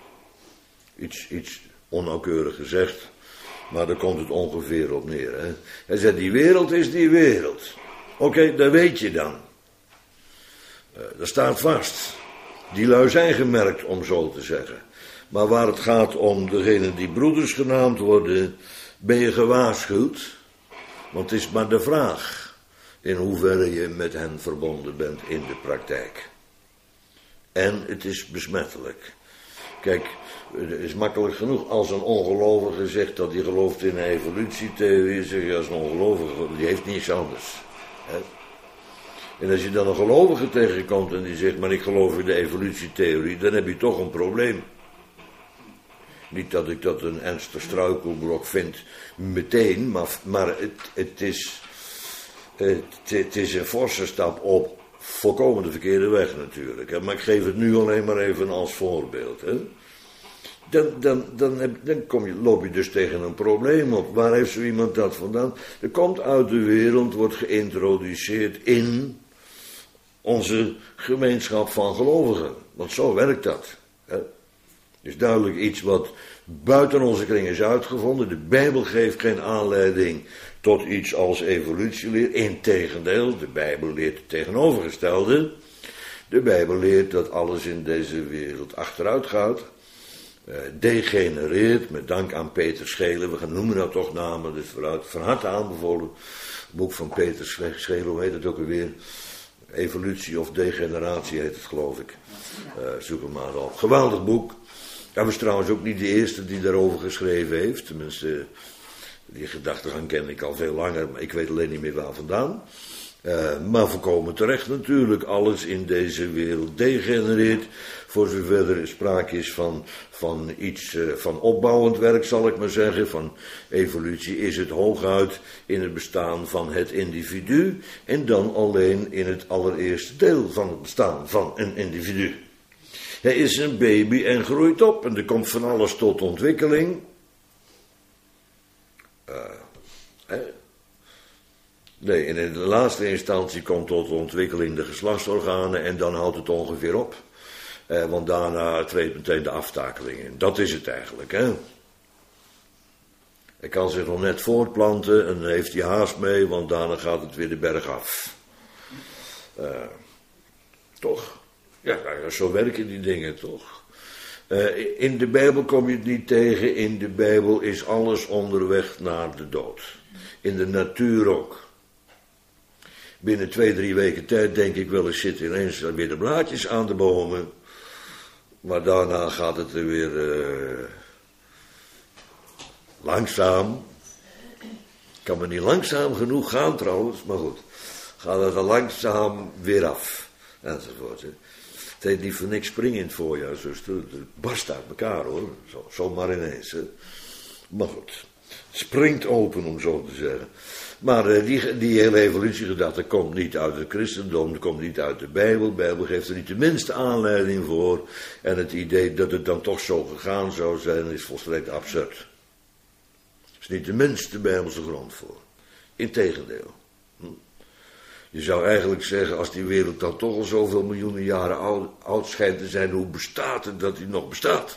Iets onnauwkeurig gezegd, maar daar komt het ongeveer op neer. Hè? Hij zegt, die wereld is die wereld. Oké, dat weet je dan. Dat staat vast. Die lui zijn gemerkt, om zo te zeggen. Maar waar het gaat om degenen die broeders genaamd worden, ben je gewaarschuwd. Want het is maar de vraag in hoeverre je met hen verbonden bent in de praktijk. En het is besmettelijk. Kijk, het is makkelijk genoeg als een ongelovige zegt dat hij gelooft in een evolutietheorie. Zeg je als een ongelovige, die heeft niets anders. Hè? En als je dan een gelovige tegenkomt en die zegt, maar ik geloof in de evolutietheorie, dan heb je toch een probleem. Niet dat ik dat een ernstig struikelblok vind meteen, maar het is een forse stap op volkomen de verkeerde weg natuurlijk. Hè? Maar ik geef het nu alleen maar even als voorbeeld. Hè? Dan loop je dus tegen een probleem op. Waar heeft zo iemand dat vandaan? Er komt uit de wereld, wordt geïntroduceerd in onze gemeenschap van gelovigen. Want zo werkt dat. Hè? Het is duidelijk iets wat buiten onze kring is uitgevonden. De Bijbel geeft geen aanleiding tot iets als evolutieleer. Integendeel, de Bijbel leert het tegenovergestelde. De Bijbel leert dat alles in deze wereld achteruit gaat. Degenereert, met dank aan Peter Schelen. We noemen dat toch namen, dus van harte aanbevolen. Het boek van Peter Schelen, hoe heet het ook alweer? Evolutie of degeneratie heet het, geloof ik. Zoek hem maar op. Geweldig boek. Hij was trouwens ook niet de eerste die daarover geschreven heeft. Tenminste, die gedachtegang ken ik al veel langer, maar ik weet alleen niet meer waar vandaan. Maar volkomen terecht natuurlijk, alles in deze wereld degenereert. Voor zover er sprake is van iets van opbouwend werk, zal ik maar zeggen. Van evolutie is het hooguit in het bestaan van het individu. En dan alleen in het allereerste deel van het bestaan van een individu. Hij is een baby en groeit op en er komt van alles tot ontwikkeling. Nee, in de laatste instantie komt tot ontwikkeling de geslachtsorganen en dan houdt het ongeveer op. Want daarna treedt meteen de aftakeling in. Dat is het eigenlijk, hè. Hij kan zich nog net voortplanten en dan heeft hij haast mee, want daarna gaat het weer de berg af. Toch? Ja, zo werken die dingen, toch? In de Bijbel kom je het niet tegen. In de Bijbel is alles onderweg naar de dood. In de natuur ook. Binnen 2-3 weken tijd denk ik wel eens zitten ineens weer de blaadjes aan de bomen. Maar daarna gaat het er weer langzaam. Kan me niet langzaam genoeg gaan trouwens, maar goed. Gaat het er langzaam weer af. Enzovoort. Het heet niet voor niks springen in het voorjaar, zuster. Het barst uit elkaar hoor. Zomaar ineens. Hè. Maar goed. Het springt open om zo te zeggen. Maar die hele evolutiegedachte komt niet uit het christendom, het komt niet uit de Bijbel. De Bijbel geeft er niet de minste aanleiding voor. En het idee dat het dan toch zo gegaan zou zijn, is volstrekt absurd. Er is niet de minste Bijbelse grond voor. Integendeel. Je zou eigenlijk zeggen, als die wereld dan toch al zoveel miljoenen jaren oud schijnt te zijn, hoe bestaat het dat die nog bestaat?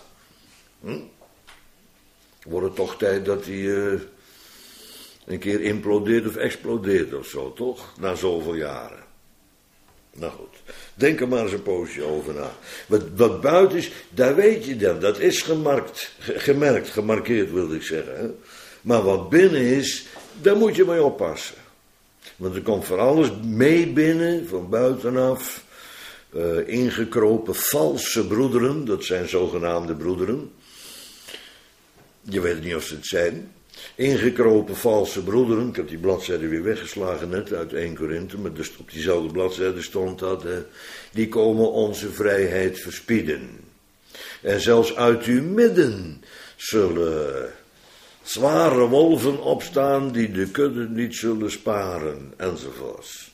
Wordt het toch tijd dat die een keer implodeert of explodeert of zo, toch? Na zoveel jaren. Nou goed, denk er maar eens een poosje over na. Wat buiten is, daar weet je dan, dat is gemarkeerd wilde ik zeggen. Hè? Maar wat binnen is, daar moet je mee oppassen. Want er komt van alles mee binnen, van buitenaf. Ingekropen valse broederen, dat zijn zogenaamde broederen. Je weet niet of ze het zijn. Ingekropen valse broederen, ik heb die bladzijde weer weggeslagen net uit 1 Korinthe, maar dus op diezelfde bladzijde stond dat, die komen onze vrijheid verspieden. En zelfs uit uw midden zullen zware wolven opstaan die de kudde niet zullen sparen, enzovoorts.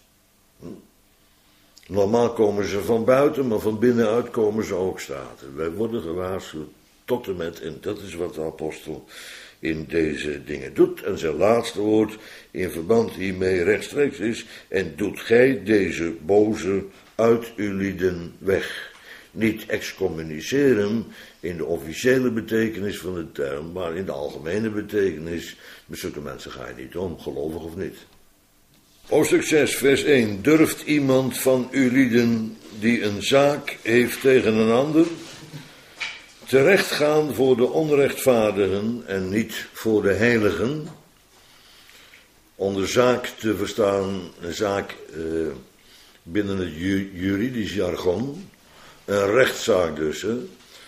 Normaal komen ze van buiten, maar van binnenuit komen ze ook staten. Wij worden gewaarschuwd tot en met, en dat is wat de apostel in deze dingen doet. En zijn laatste woord in verband hiermee rechtstreeks is, en doet gij deze boze uit uw lieden weg. Niet excommuniceren in de officiële betekenis van de term, maar in de algemene betekenis. Met zulke mensen ga je niet om, gelovig of niet. Hoofdstuk 6, vers 1. Durft iemand van uw lieden die een zaak heeft tegen een ander terechtgaan voor de onrechtvaardigen en niet voor de heiligen? Onder zaak te verstaan, een zaak binnen het juridisch jargon, een rechtszaak dus. Hè?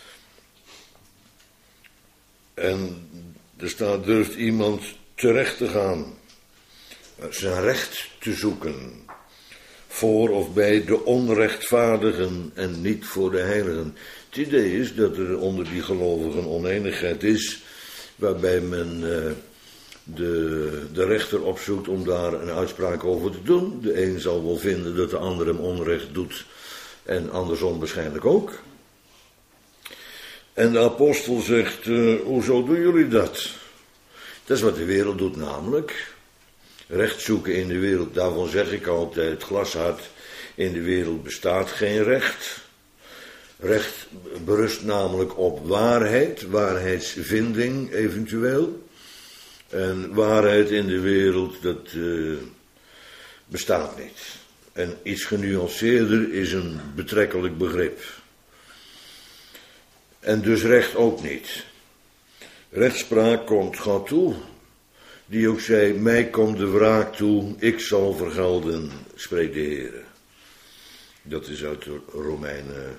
En er staat, durft iemand terecht te gaan, zijn recht te zoeken, voor of bij de onrechtvaardigen en niet voor de heiligen. Het idee is dat er onder die gelovigen oneenigheid is, waarbij men de rechter opzoekt om daar een uitspraak over te doen. De een zal wel vinden dat de ander hem onrecht doet en andersom waarschijnlijk ook. En de apostel zegt, hoezo doen jullie dat? Dat is wat de wereld doet namelijk. Recht zoeken in de wereld, daarvan zeg ik altijd glashard, in de wereld bestaat geen recht. Recht berust namelijk op waarheid, waarheidsvinding eventueel. En waarheid in de wereld, dat bestaat niet. En iets genuanceerder is een betrekkelijk begrip. En dus recht ook niet. Rechtspraak komt God toe, die ook zei, mij komt de wraak toe, ik zal vergelden, spreekt de Heer. Dat is uit Romeinen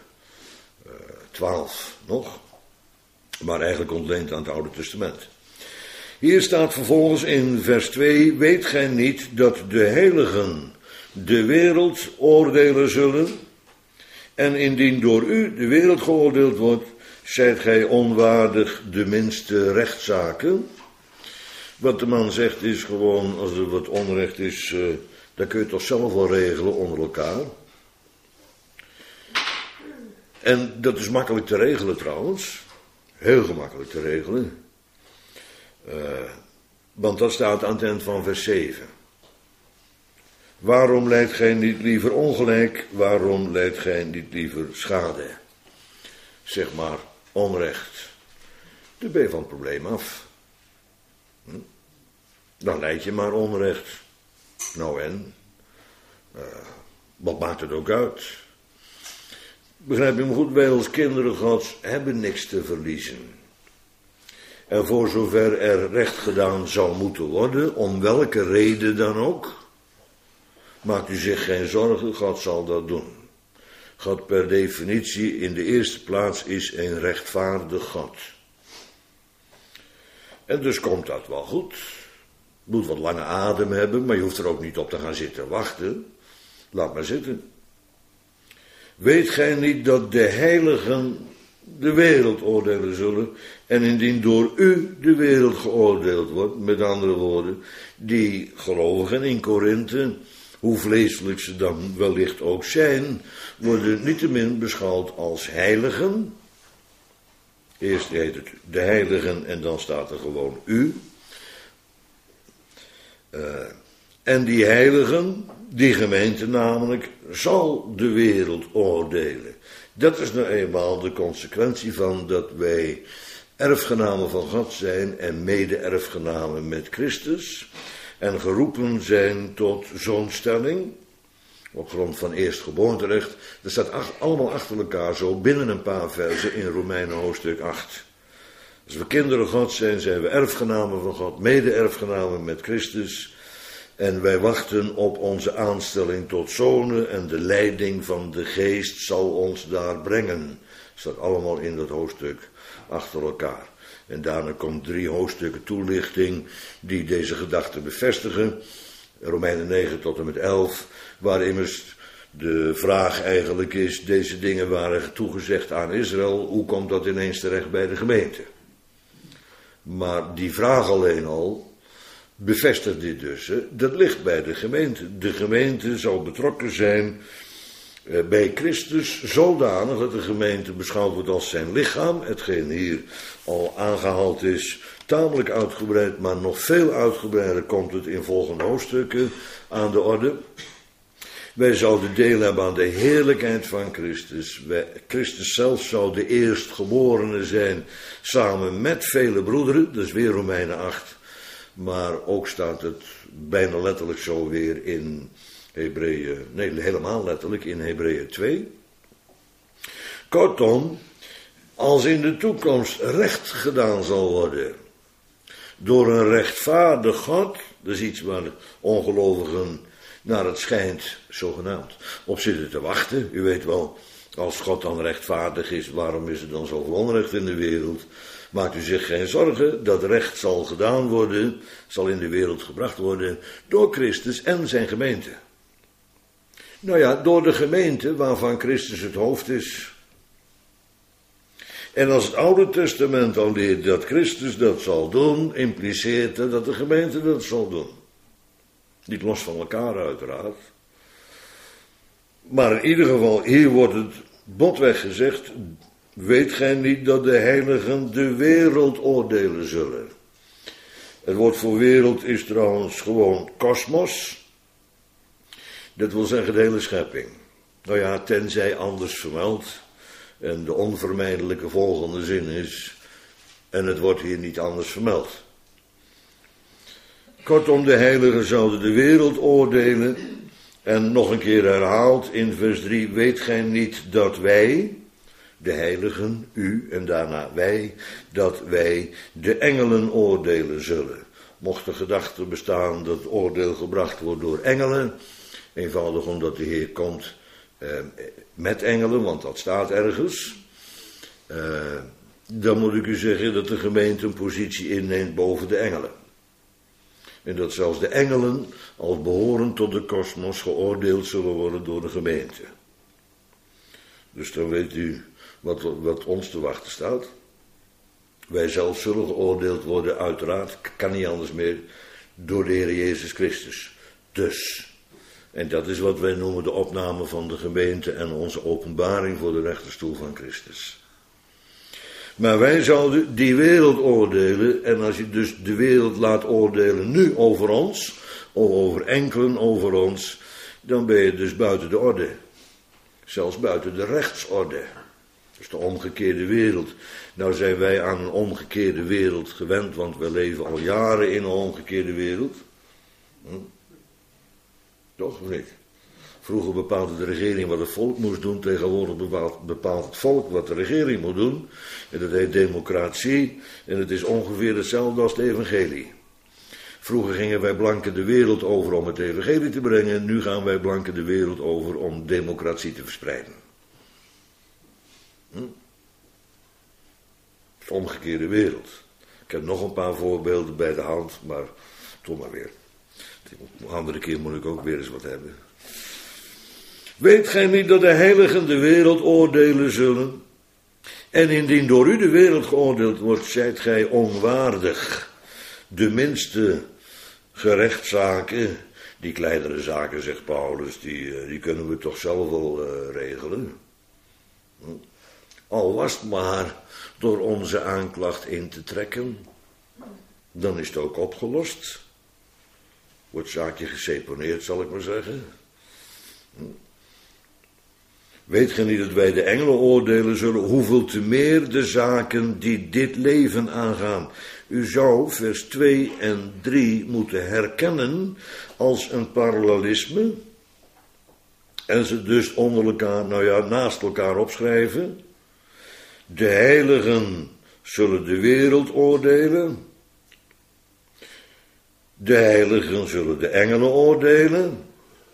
12 nog, maar eigenlijk ontleend aan het Oude Testament. Hier staat vervolgens in vers 2, weet gij niet dat de heiligen de wereld oordelen zullen. En indien door u de wereld geoordeeld wordt, zijt gij onwaardig de minste rechtszaken. Wat de man zegt is gewoon, als er wat onrecht is, dat kun je toch zelf wel regelen onder elkaar. En dat is makkelijk te regelen trouwens. Heel gemakkelijk te regelen. Want dat staat aan het eind van vers 7. Waarom lijdt gij niet liever ongelijk? Waarom lijdt gij niet liever schade? Zeg maar onrecht. Dan ben je van het probleem af. Dan lijd je maar onrecht. Nou en? Wat maakt het ook uit? Begrijp je me goed, wij als kinderen Gods hebben niks te verliezen. En voor zover er recht gedaan zou moeten worden, om welke reden dan ook, maakt u zich geen zorgen, God zal dat doen. God per definitie in de eerste plaats is een rechtvaardig God. En dus komt dat wel goed. Je moet wat lange adem hebben, maar je hoeft er ook niet op te gaan zitten wachten. Laat maar zitten. Weet gij niet dat de heiligen de wereld oordelen zullen, en indien door u de wereld geoordeeld wordt, met andere woorden, die gelovigen in Korinthe, hoe vleeselijk ze dan wellicht ook zijn, worden niettemin beschouwd als heiligen. Eerst heet het de heiligen en dan staat er gewoon u. En die heiligen, die gemeente namelijk, zal de wereld oordelen. Dat is nou eenmaal de consequentie van dat wij erfgenamen van God zijn en mede-erfgenamen met Christus. En geroepen zijn tot zoonstelling, op grond van eerstgeboorterecht. Dat staat allemaal achter elkaar zo binnen een paar versen in Romeinen hoofdstuk 8. Als we kinderen God zijn, zijn we erfgenamen van God, mede-erfgenamen met Christus. En wij wachten op onze aanstelling tot zonen en de leiding van de geest zal ons daar brengen. Dat staat allemaal in dat hoofdstuk achter elkaar. En daarna komt 3 hoofdstukken toelichting die deze gedachte bevestigen. Romeinen 9 tot en met 11, waar immers de vraag eigenlijk is, deze dingen waren toegezegd aan Israël, hoe komt dat ineens terecht bij de gemeente? Maar die vraag alleen al bevestigt dit dus. Dat ligt bij de gemeente. De gemeente zal betrokken zijn bij Christus zodanig dat de gemeente beschouwd wordt als zijn lichaam, hetgeen hier al aangehaald is, tamelijk uitgebreid, maar nog veel uitgebreider komt het in volgende hoofdstukken aan de orde. Wij zouden deel hebben aan de heerlijkheid van Christus. Christus zelf zou de eerstgeborene zijn, samen met vele broederen, dat is weer Romeinen 8. Maar ook staat het bijna letterlijk zo weer in Hebreeën, nee, helemaal letterlijk in Hebreeën 2. Kortom, als in de toekomst recht gedaan zal worden door een rechtvaardig God, dat is iets waar ongelovigen naar het schijnt zogenaamd op zitten te wachten. U weet wel, als God dan rechtvaardig is, waarom is er dan zoveel onrecht in de wereld? Maakt u zich geen zorgen, dat recht zal gedaan worden, zal in de wereld gebracht worden door Christus en zijn gemeente. Nou ja, door de gemeente waarvan Christus het hoofd is. En als het Oude Testament al leert dat Christus dat zal doen, impliceert het dat de gemeente dat zal doen. Niet los van elkaar uiteraard. Maar in ieder geval, hier wordt het botweg gezegd, weet gij niet dat de heiligen de wereld oordelen zullen? Het woord voor wereld is trouwens gewoon kosmos. Dat wil zeggen de hele schepping. Nou ja, tenzij anders vermeld. En de onvermijdelijke volgende zin is, en het wordt hier niet anders vermeld. Kortom, de heiligen zouden de wereld oordelen. En nog een keer herhaald in vers 3, weet gij niet dat wij, de heiligen, u en daarna wij, dat wij de engelen oordelen zullen. Mocht de gedachte bestaan dat het oordeel gebracht wordt door engelen, eenvoudig omdat de Heer komt met engelen, want dat staat ergens, dan moet ik u zeggen dat de gemeente een positie inneemt boven de engelen. En dat zelfs de engelen, als behorend tot de kosmos, geoordeeld zullen worden door de gemeente. Dus dan weet u wat ons te wachten staat. Wij zelf zullen geoordeeld worden, uiteraard, kan niet anders meer, door de Heer Jezus Christus. Dus, en dat is wat wij noemen de opname van de gemeente en onze openbaring voor de rechterstoel van Christus. Maar wij zouden die wereld oordelen, en als je dus de wereld laat oordelen nu over ons, of over enkelen over ons, dan ben je dus buiten de orde. Zelfs buiten de rechtsorde. Dus de omgekeerde wereld. Nou zijn wij aan een omgekeerde wereld gewend, want we leven al jaren in een omgekeerde wereld. Toch of niet? Vroeger bepaalde de regering wat het volk moest doen, tegenwoordig bepaalt het volk wat de regering moet doen. En dat heet democratie, en het is ongeveer hetzelfde als het evangelie. Vroeger gingen wij blanken de wereld over om het evangelie te brengen, nu gaan wij blanken de wereld over om democratie te verspreiden. Het is een omgekeerde wereld. Ik heb nog een paar voorbeelden bij de hand, maar toch maar weer. Een andere keer moet ik ook weer eens wat hebben. Weet gij niet dat de heiligen de wereld oordelen zullen? En indien door u de wereld geoordeeld wordt, zijt gij onwaardig. De minste gerechtszaken, die kleinere zaken, zegt Paulus, die kunnen we toch zelf wel regelen. Al was het maar door onze aanklacht in te trekken, dan is het ook opgelost. Wordt het zaakje geseponeerd, zal ik maar zeggen. Weet gij niet dat wij de engelen oordelen zullen, hoeveel te meer de zaken die dit leven aangaan. U zou vers 2 en 3 moeten herkennen als een parallelisme. En ze dus onder elkaar, naast elkaar opschrijven. De heiligen zullen de wereld oordelen. De heiligen zullen de engelen oordelen.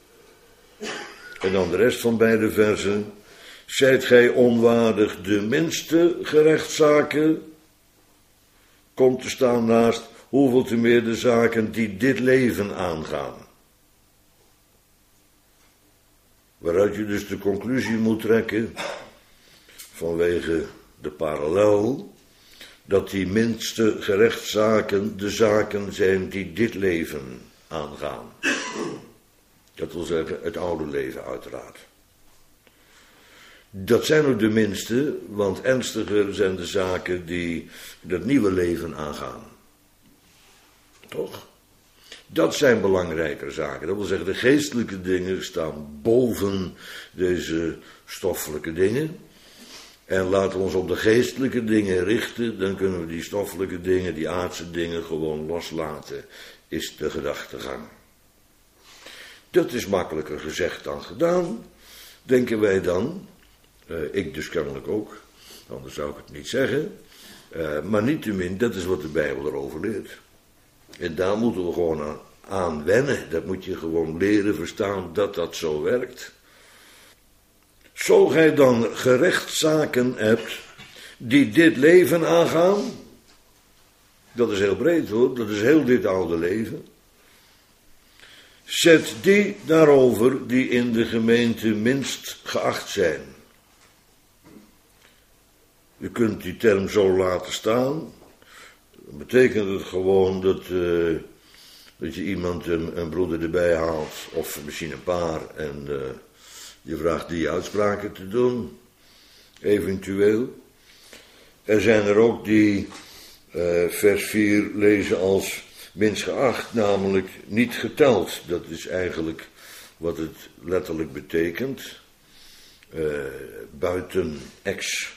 En dan de rest van beide versen. Zijt gij onwaardig de minste gerechtszaken? Komt te staan naast hoeveel te meer de zaken die dit leven aangaan. Waaruit je dus de conclusie moet trekken, vanwege de parallel, dat die minste gerechtszaken de zaken zijn die dit leven aangaan. Dat wil zeggen het oude leven uiteraard. Dat zijn ook de minste, want ernstiger zijn de zaken die dat nieuwe leven aangaan. Toch? Dat zijn belangrijkere zaken. Dat wil zeggen, de geestelijke dingen staan boven deze stoffelijke dingen. En laten we ons op de geestelijke dingen richten, dan kunnen we die stoffelijke dingen, die aardse dingen gewoon loslaten, is de gedachtegang. Dat is makkelijker gezegd dan gedaan, denken wij dan. Ik dus kennelijk ook, anders zou ik het niet zeggen. Maar niettemin, dat is wat de Bijbel erover leert. En daar moeten we gewoon aan wennen. Dat moet je gewoon leren verstaan dat dat zo werkt. Zo gij dan gerechtszaken hebt die dit leven aangaan. Dat is heel breed hoor, dat is heel dit oude leven. Zet die daarover die in de gemeente minst geacht zijn. Je kunt die term zo laten staan. Dan betekent het gewoon dat je iemand een broeder erbij haalt, of misschien een paar, en je vraagt die uitspraken te doen, eventueel. Er zijn er ook die vers 4 lezen als minst geacht, namelijk niet geteld. Dat is eigenlijk wat het letterlijk betekent. Buiten ex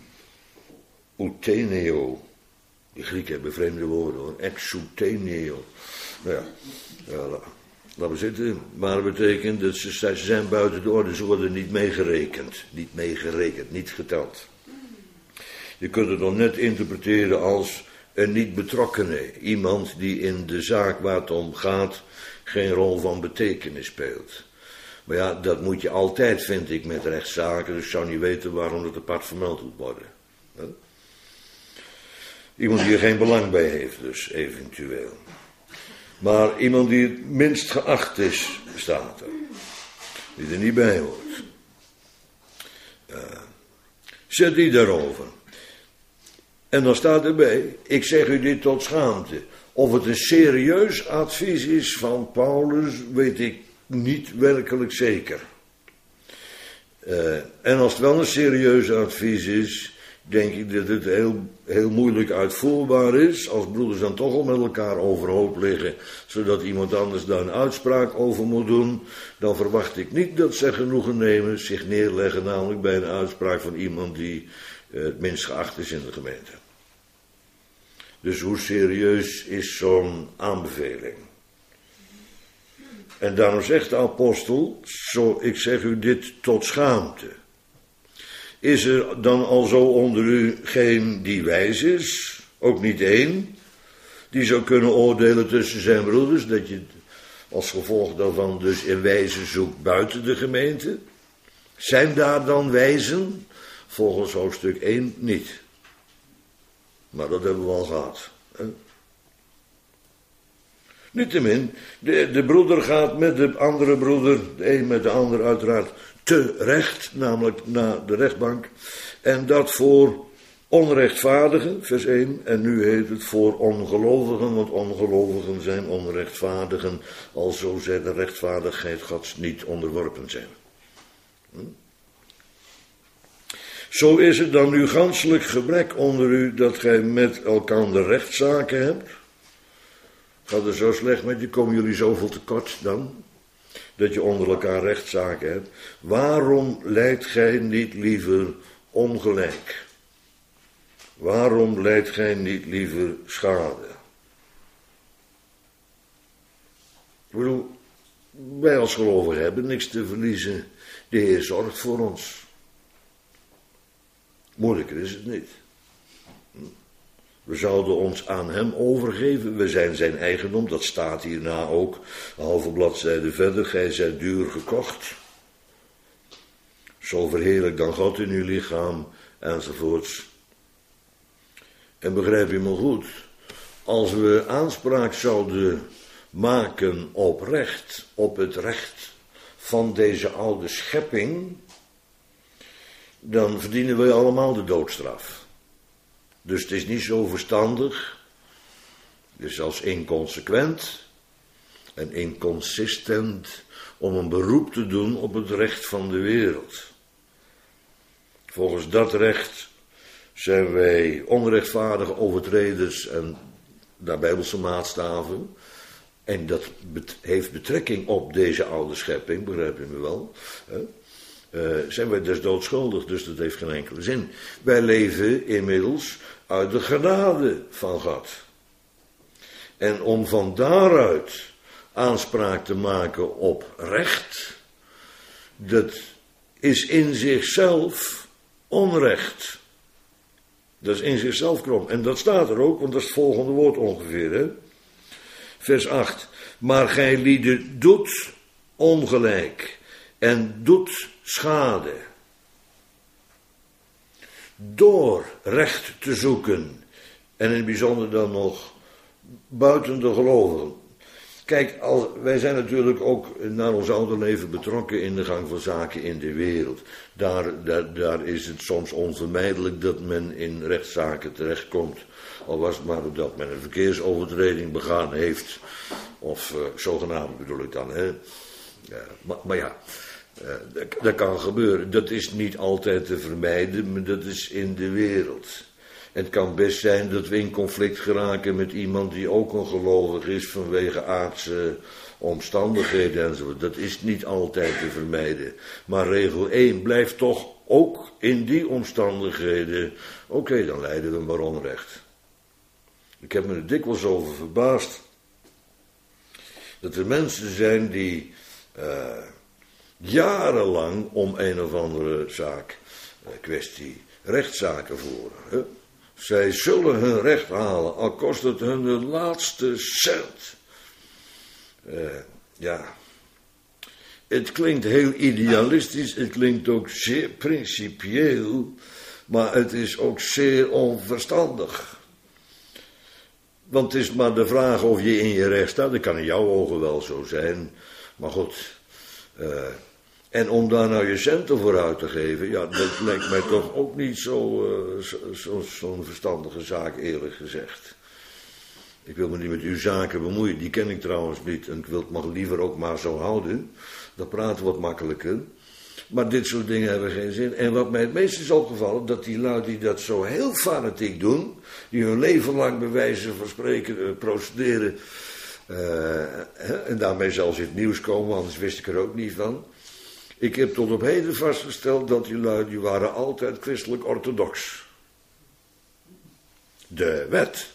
outeneo. De Grieken hebben vreemde woorden hoor. Exouteneo. Nou ja, laten we zitten. Maar dat betekent dat ze zijn buiten de orde. Ze worden niet meegerekend. Niet meegerekend, niet geteld. Je kunt het nog net interpreteren als een niet betrokkene. Iemand die in de zaak waar het om gaat geen rol van betekenis speelt. Maar ja, dat moet je altijd, vind ik, met rechtszaken. Dus ik zou niet weten waarom dat apart vermeld moet worden. Iemand die er geen belang bij heeft, dus eventueel. Maar iemand die het minst geacht is, staat er. Die er niet bij hoort. Zet die daarover. En dan staat erbij, ik zeg u dit tot schaamte. Of het een serieus advies is van Paulus, weet ik niet werkelijk zeker. En als het wel een serieus advies is, denk ik dat het heel moeilijk uitvoerbaar is. Als broeders dan toch al met elkaar overhoop liggen, zodat iemand anders daar een uitspraak over moet doen, dan verwacht ik niet dat zij genoegen nemen, zich neerleggen, namelijk bij een uitspraak van iemand die het minst geacht is in de gemeente. Dus hoe serieus is zo'n aanbeveling? En daarom zegt de apostel, ik zeg u dit tot schaamte. Is er dan al zo onder u geen die wijs is, ook niet één, die zou kunnen oordelen tussen zijn broeders, dat je als gevolg daarvan dus een wijze zoekt buiten de gemeente? Zijn daar dan wijzen? Volgens hoofdstuk 1 niet. Maar dat hebben we al gehad. Hè? Niettemin, de broeder gaat met de andere broeder, de een met de ander uiteraard, terecht, namelijk naar de rechtbank. En dat voor onrechtvaardigen, vers 1, en nu heet het voor ongelovigen, want ongelovigen zijn onrechtvaardigen, alzo zij de rechtvaardigheid Gods niet onderworpen zijn. Zo is het dan nu ganselijk gebrek onder u dat gij met elkander rechtszaken hebt. Gaat het zo slecht met je, komen jullie zoveel tekort dan? Dat je onder elkaar rechtszaken hebt. Waarom lijdt gij niet liever ongelijk? Waarom lijdt gij niet liever schade? Ik bedoel, wij als gelovigen hebben niks te verliezen. De Heer zorgt voor ons. Moeilijker is het niet. We zouden ons aan hem overgeven. We zijn zijn eigendom. Dat staat hierna ook. Een halve bladzijde verder. Gij zijt duur gekocht. Zo verheerlijk dan God in uw lichaam. Enzovoorts. En begrijp je me goed. Als we aanspraak zouden maken op recht. Op het recht van deze oude schepping. Dan verdienen we allemaal de doodstraf. Dus het is niet zo verstandig, dus zelfs inconsequent en inconsistent om een beroep te doen op het recht van de wereld. Volgens dat recht zijn wij onrechtvaardige overtreders en naar Bijbelse maatstaven. En dat heeft betrekking op deze oude schepping, begrijp je me wel, hè? Zijn wij dus doodschuldig, dus dat heeft geen enkele zin. Wij leven inmiddels uit de genade van God. En om van daaruit aanspraak te maken op recht, dat is in zichzelf onrecht. Dat is in zichzelf krom. En dat staat er ook, want dat is het volgende woord ongeveer, hè? Vers 8. Maar gij lieden doet ongelijk en doet schade. Door recht te zoeken. En in het bijzonder dan nog buiten de gelovigen. Kijk, wij zijn natuurlijk ook naar ons oude leven betrokken in de gang van zaken in de wereld. Daar is het soms onvermijdelijk dat men in rechtszaken terechtkomt. Al was het maar omdat men een verkeersovertreding begaan heeft. Of zogenaamd bedoel ik dan. Hè? Maar ja, dat kan gebeuren. Dat is niet altijd te vermijden, maar dat is in de wereld. En het kan best zijn dat we in conflict geraken met iemand die ook een gelovig is vanwege aardse omstandigheden enzovoort. Dat is niet altijd te vermijden. Maar regel 1 blijft toch ook in die omstandigheden. Oké, dan lijden we maar onrecht. Ik heb me er dikwijls over verbaasd. Dat er mensen zijn die jarenlang om een of andere kwestie, rechtszaken voeren. Hè? Zij zullen hun recht halen, al kost het hun de laatste cent. Het klinkt heel idealistisch, het klinkt ook zeer principieel, maar het is ook zeer onverstandig. Want het is maar de vraag of je in je recht staat. Dat kan in jouw ogen wel zo zijn. Maar goed. En om daar nou je centen voor uit te geven. Ja, dat lijkt mij toch ook niet zo'n verstandige zaak, eerlijk gezegd. Ik wil me niet met uw zaken bemoeien. Die ken ik trouwens niet. En ik wil het maar liever ook maar zo houden. Dat praten wat makkelijker. Maar dit soort dingen hebben geen zin. En wat mij het meest is opgevallen, dat die lui die dat zo heel fanatiek doen, die hun leven lang bij wijze van spreken procederen, en daarmee zelfs in het nieuws komen, anders wist ik er ook niet van. Ik heb tot op heden vastgesteld dat die lui, die waren altijd christelijk orthodox. De wet.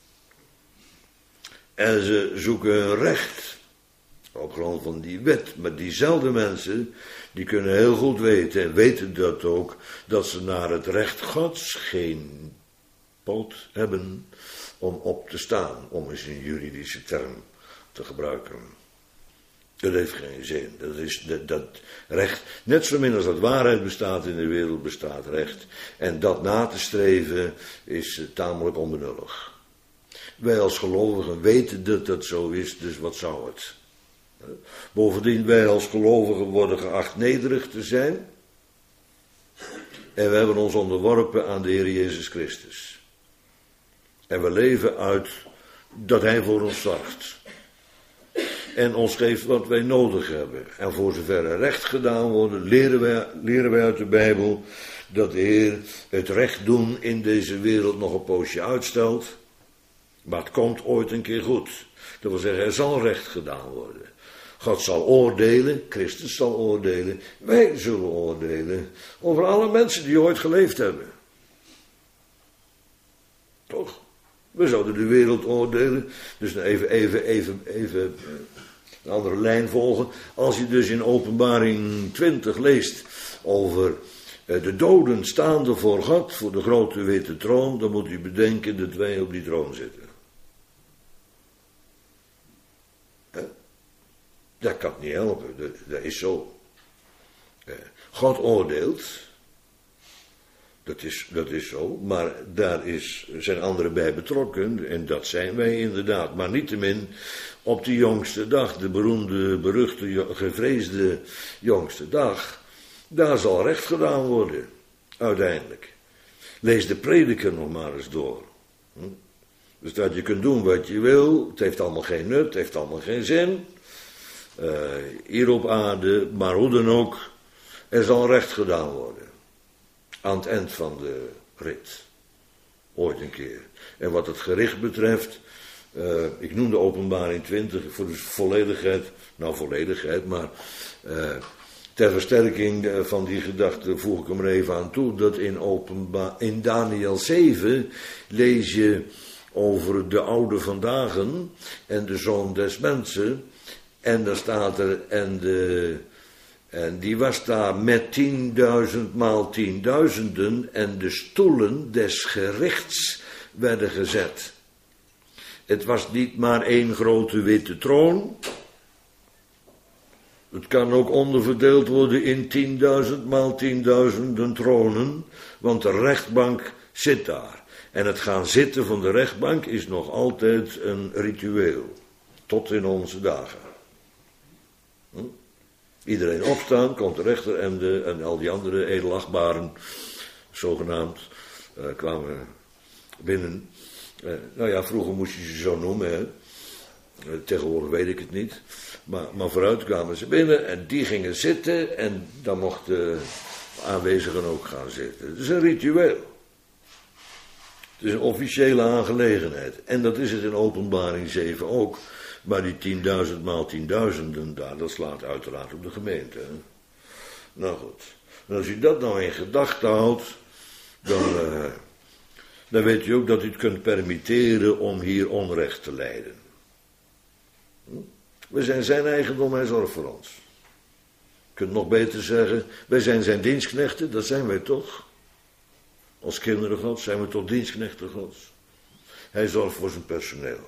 En ze zoeken hun recht. Op grond van die wet. Maar diezelfde mensen, die kunnen heel goed weten, en weten dat ook, dat ze naar het recht Gods geen poot hebben om op te staan. Om eens een juridische term te gebruiken. Dat heeft geen zin. Dat recht, net zo min als dat waarheid bestaat in de wereld, bestaat recht. En dat na te streven is tamelijk onbenullig. Wij als gelovigen weten dat dat zo is, dus wat zou het? Bovendien, wij als gelovigen worden geacht nederig te zijn. En we hebben ons onderworpen aan de Heer Jezus Christus. En we leven uit dat Hij voor ons zorgt. En ons geeft wat wij nodig hebben. En voor zover er recht gedaan wordt, leren wij uit de Bijbel dat de Heer het recht doen in deze wereld nog een poosje uitstelt. Maar het komt ooit een keer goed. Dat wil zeggen, er zal recht gedaan worden. God zal oordelen, Christus zal oordelen, wij zullen oordelen over alle mensen die ooit geleefd hebben. Toch? We zouden de wereld oordelen. Dus even een andere lijn volgen. Als je dus in Openbaring 20 leest over de doden staande voor God, voor de grote witte troon, dan moet u bedenken dat wij op die troon zitten. Dat kan niet helpen, dat is zo. God oordeelt, dat is zo, maar daar zijn anderen bij betrokken, en dat zijn wij inderdaad. Maar niettemin, op die jongste dag, de beroemde, beruchte, gevreesde jongste dag, daar zal recht gedaan worden, uiteindelijk. Lees de Prediker nog maar eens door. Dus dat je kunt doen wat je wil, het heeft allemaal geen nut, het heeft allemaal geen zin. Hier op aarde, maar hoe dan ook, er zal recht gedaan worden. Aan het eind van de rit. Ooit een keer. En wat het gericht betreft, ik noem de Openbaring 20 voor de volledigheid, maar ter versterking van die gedachte voeg ik hem er even aan toe, dat in Daniel 7 lees je over de oude vandaag en de zoon des mensen. En daar staat er, en die was daar met 10.000 maal 10.000 en de stoelen des gerichts werden gezet. Het was niet maar één grote witte troon. Het kan ook onderverdeeld worden in 10.000 maal 10.000 tronen, want de rechtbank zit daar. En het gaan zitten van de rechtbank is nog altijd een ritueel, tot in onze dagen. Iedereen opstaan, komt de rechter en al die andere edelachtbaren, zogenaamd, kwamen binnen. Vroeger moest je ze zo noemen, hè. Tegenwoordig weet ik het niet. Maar vooruit kwamen ze binnen en die gingen zitten en dan mochten aanwezigen ook gaan zitten. Het is een ritueel. Het is een officiële aangelegenheid. En dat is het in Openbaring 7 ook. Maar die 10.000 maal 10.000 daar, dat slaat uiteraard op de gemeente. Hè? Nou goed. En als u dat nou in gedachten houdt, dan weet u ook dat u het kunt permitteren om hier onrecht te lijden. We zijn zijn eigendom, hij zorgt voor ons. Je kunt nog beter zeggen, wij zijn zijn dienstknechten, dat zijn wij toch. Als kinderen Gods zijn we toch dienstknechten Gods. Hij zorgt voor zijn personeel.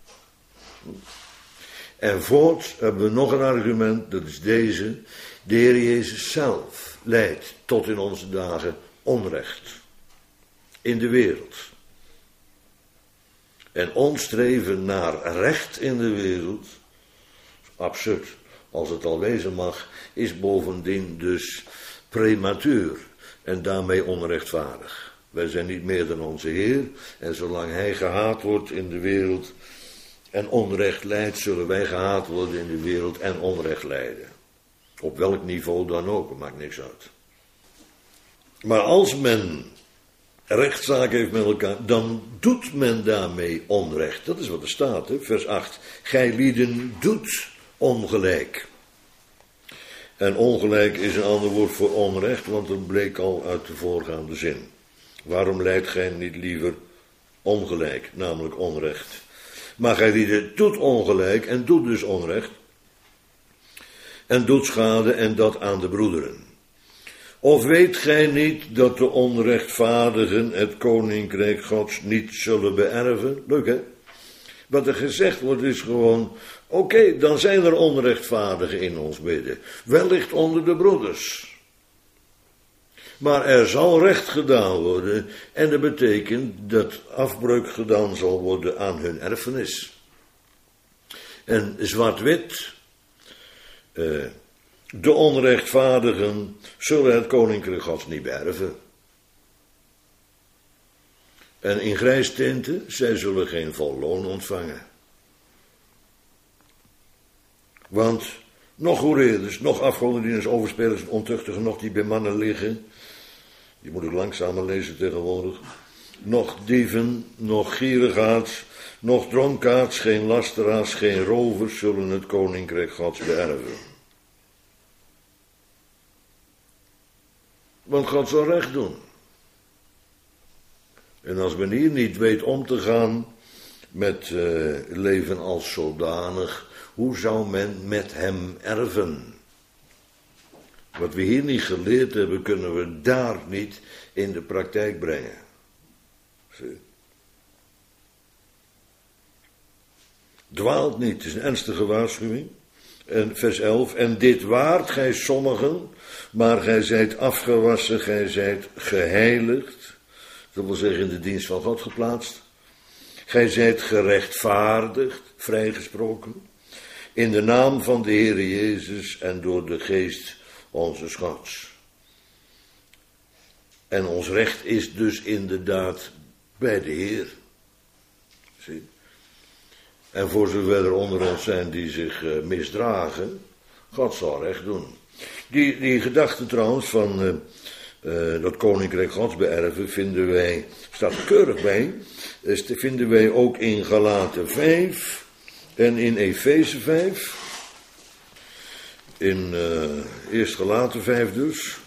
En voorts hebben we nog een argument, dat is deze. De Heer Jezus zelf leidt tot in onze dagen onrecht in de wereld. en ons streven naar recht in de wereld, absurd als het al wezen mag, is bovendien dus prematuur en daarmee onrechtvaardig. Wij zijn niet meer dan onze Heer en zolang Hij gehaat wordt in de wereld en onrecht lijdt, zullen wij gehaat worden in de wereld en onrecht lijden. Op welk niveau dan ook, het maakt niks uit. Maar als men rechtszaak heeft met elkaar, dan doet men daarmee onrecht. Dat is wat er staat, hè? Vers 8. Gij lieden doet ongelijk. En ongelijk is een ander woord voor onrecht, want dat bleek al uit de voorgaande zin. Waarom lijdt gij niet liever ongelijk, namelijk onrecht? Maar gij lieden doet ongelijk en doet dus onrecht. En doet schade en dat aan de broederen. Of weet gij niet dat de onrechtvaardigen het koninkrijk Gods niet zullen beërven? Leuk hè? Wat er gezegd wordt is gewoon, oké, dan zijn er onrechtvaardigen in ons midden. Wellicht onder de broeders. Maar er zal recht gedaan worden en dat betekent dat afbreuk gedaan zal worden aan hun erfenis. En zwart-wit, de onrechtvaardigen zullen het koninkrijk Gods niet beërven. En in grijs tinten, zij zullen geen vol loon ontvangen. Want nog hoereerders, nog afgodendieners, overspelers, ontuchtigen, nog die bij mannen liggen, die moet ik langzamer lezen tegenwoordig, nog dieven, nog gierigaards, nog dronkaards, geen lasteraars, geen rovers zullen het koninkrijk Gods beërven. Want God zal recht doen. En als men hier niet weet om te gaan met leven als zodanig, hoe zou men met hem erven? Wat we hier niet geleerd hebben, kunnen we daar niet in de praktijk brengen. Zie. Dwaalt niet, het is een ernstige waarschuwing. En vers 11, en dit waart gij sommigen, maar gij zijt afgewassen, gij zijt geheiligd. Dat wil zeggen in de dienst van God geplaatst. Gij zijt gerechtvaardigd, vrijgesproken, in de naam van de Heere Jezus en door de geest onze Gods. En ons recht is dus inderdaad bij de Heer. Zie. En voor zover er onder ons zijn die zich misdragen, God zal recht doen. Die gedachte trouwens van dat koninkrijk Gods beërven vinden wij, staat er keurig bij, vinden wij ook in Galaten 5 en in Efeze 5. In eerst Galaten 5 dus,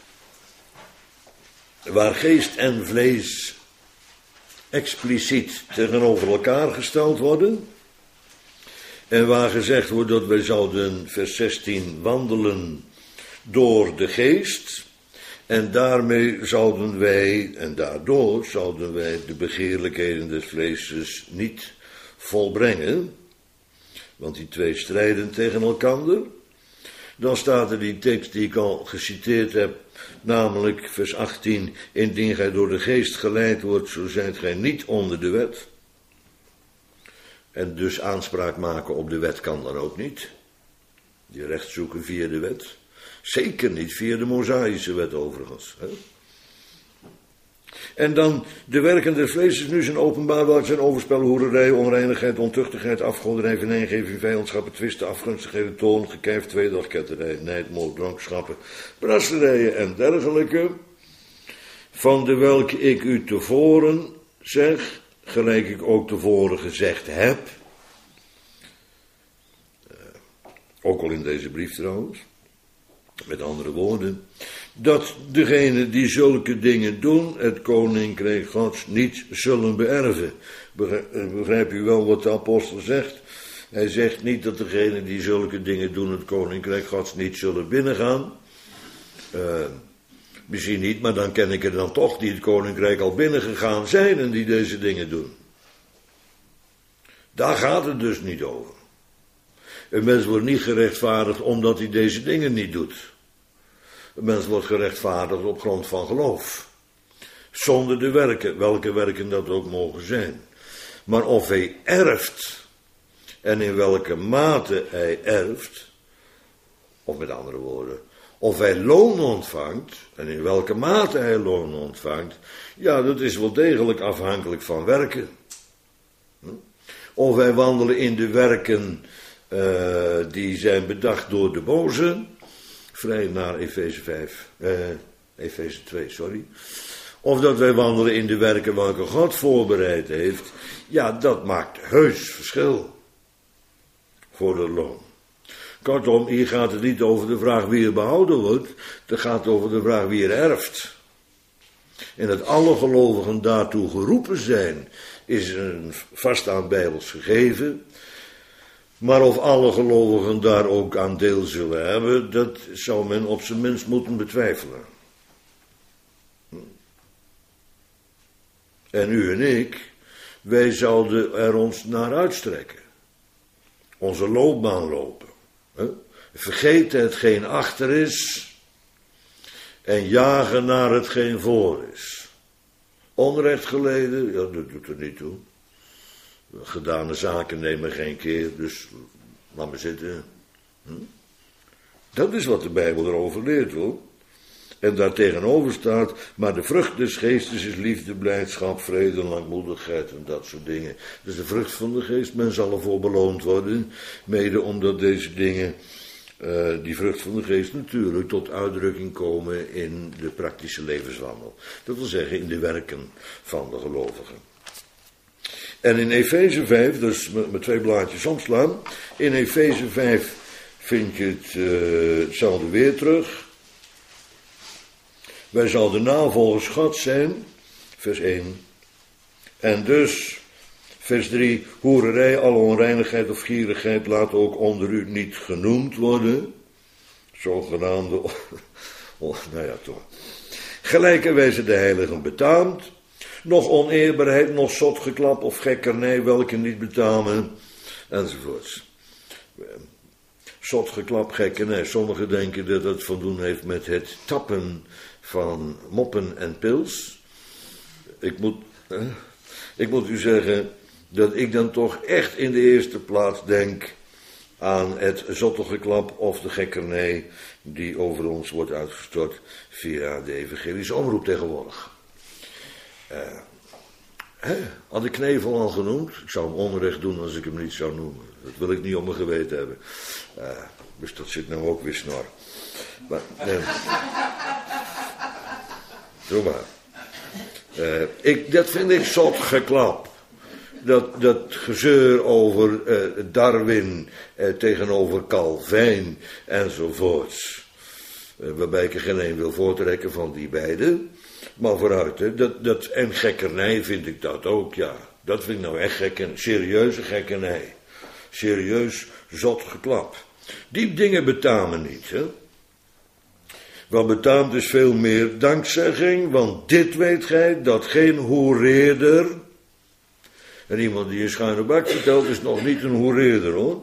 waar geest en vlees expliciet tegenover elkaar gesteld worden. En waar gezegd wordt dat wij zouden, vers 16, wandelen door de geest. En daarmee zouden wij, en daardoor zouden wij de begeerlijkheden des vleeses niet volbrengen. Want die twee strijden tegen elkander. Dan staat er die tekst die ik al geciteerd heb, namelijk vers 18. Indien gij door de geest geleid wordt, zo zijt gij niet onder de wet. En dus aanspraak maken op de wet kan dan ook niet. Je recht zoeken via de wet. Zeker niet via de Mosaïsche wet overigens. Hè? En dan de werken des vlees is nu zijn openbaar wat zijn overspel, hoererij, onreinigheid, ontuchtigheid, afgoderij, venijngeving, vijandschap, twisten, afgunstigheden, toorn, gekijf, tweedracht, ketterij, nijd, moord, dronkenschap, brasserijen en dergelijke. Van de welke ik u tevoren zeg, gelijk ik ook tevoren gezegd heb, ook al in deze brief trouwens, met andere woorden, dat degenen die zulke dingen doen, het koninkrijk Gods niet zullen beërven. Begrijp u wel wat de apostel zegt? Hij zegt niet dat degenen die zulke dingen doen, het koninkrijk Gods niet zullen binnengaan. Misschien niet, maar dan ken ik er dan toch die het koninkrijk al binnengegaan zijn en die deze dingen doen. Daar gaat het dus niet over. Een mens wordt niet gerechtvaardigd omdat hij deze dingen niet doet. Een mens wordt gerechtvaardigd op grond van geloof. Zonder de werken, welke werken dat ook mogen zijn. Maar of hij erft en in welke mate hij erft, of met andere woorden, of hij loon ontvangt en in welke mate hij loon ontvangt, ja, dat is wel degelijk afhankelijk van werken. Of wij wandelen in de werken die zijn bedacht door de boze, vrij naar Efeze 2, sorry. Of dat wij wandelen in de werken welke God voorbereid heeft, ja, dat maakt heus verschil voor het loon. Kortom, hier gaat het niet over de vraag wie er behouden wordt, het gaat over de vraag wie er erft. En dat alle gelovigen daartoe geroepen zijn, is een vaststaand Bijbels gegeven. Maar of alle gelovigen daar ook aan deel zullen hebben, dat zou men op zijn minst moeten betwijfelen. En u en ik, wij zouden er ons naar uitstrekken. Onze loopbaan lopen. Vergeet hetgeen achter is en jagen naar hetgeen voor is. Onrecht geleden, ja, dat doet er niet toe. Gedane zaken nemen geen keer, dus laat maar zitten. Dat is wat de Bijbel erover leert, hoor. En daar tegenover staat, maar de vrucht des geestes is liefde, blijdschap, vrede, langmoedigheid en dat soort dingen. Dus de vrucht van de geest, men zal ervoor beloond worden, mede omdat deze dingen, die vrucht van de geest natuurlijk tot uitdrukking komen in de praktische levenswandel. Dat wil zeggen in de werken van de gelovigen. En in Efeze 5, dus met 2 blaadjes omslaan, in Efeze 5 vind je hetzelfde weer terug. Wij zouden navolgers Gods zijn, vers 1. En dus, vers 3, hoererij, alle onreinigheid of gierigheid laat ook onder u niet genoemd worden. Zogenaamde, nou ja toch. Gelijkerwijze de heiligen betaamt. Nog oneerbaarheid, nog zotgeklap of gekkernij, welke niet betamen, enzovoorts. Zotgeklap, gekkernij. Sommigen denken dat het van doen heeft met het tappen van moppen en pils. Ik moet u zeggen dat ik dan toch echt in de eerste plaats denk aan het zotgeklap of de gekkernij die over ons wordt uitgestort via de evangelische omroep tegenwoordig. Had ik Knevel al genoemd? Ik zou hem onrecht doen als ik hem niet zou noemen. Dat wil ik niet op mijn geweten hebben. Dus dat zit nou ook weer snor. Maar, doe maar. Dat vind ik zot geklap. Dat gezeur over Darwin tegenover Calvijn enzovoorts. Waarbij ik er geen een wil voortrekken van die beiden. Maar vooruit, hè, en gekkernij vind ik dat ook, ja. Dat vind ik nou echt serieuze gekkernij. Serieus zot geklap. Die dingen betamen niet, hè. Wat betaamt is veel meer dankzegging, want dit weet gij, dat geen hoereerder. En iemand die een schuine bak vertelt is nog niet een hoereerder, hoor.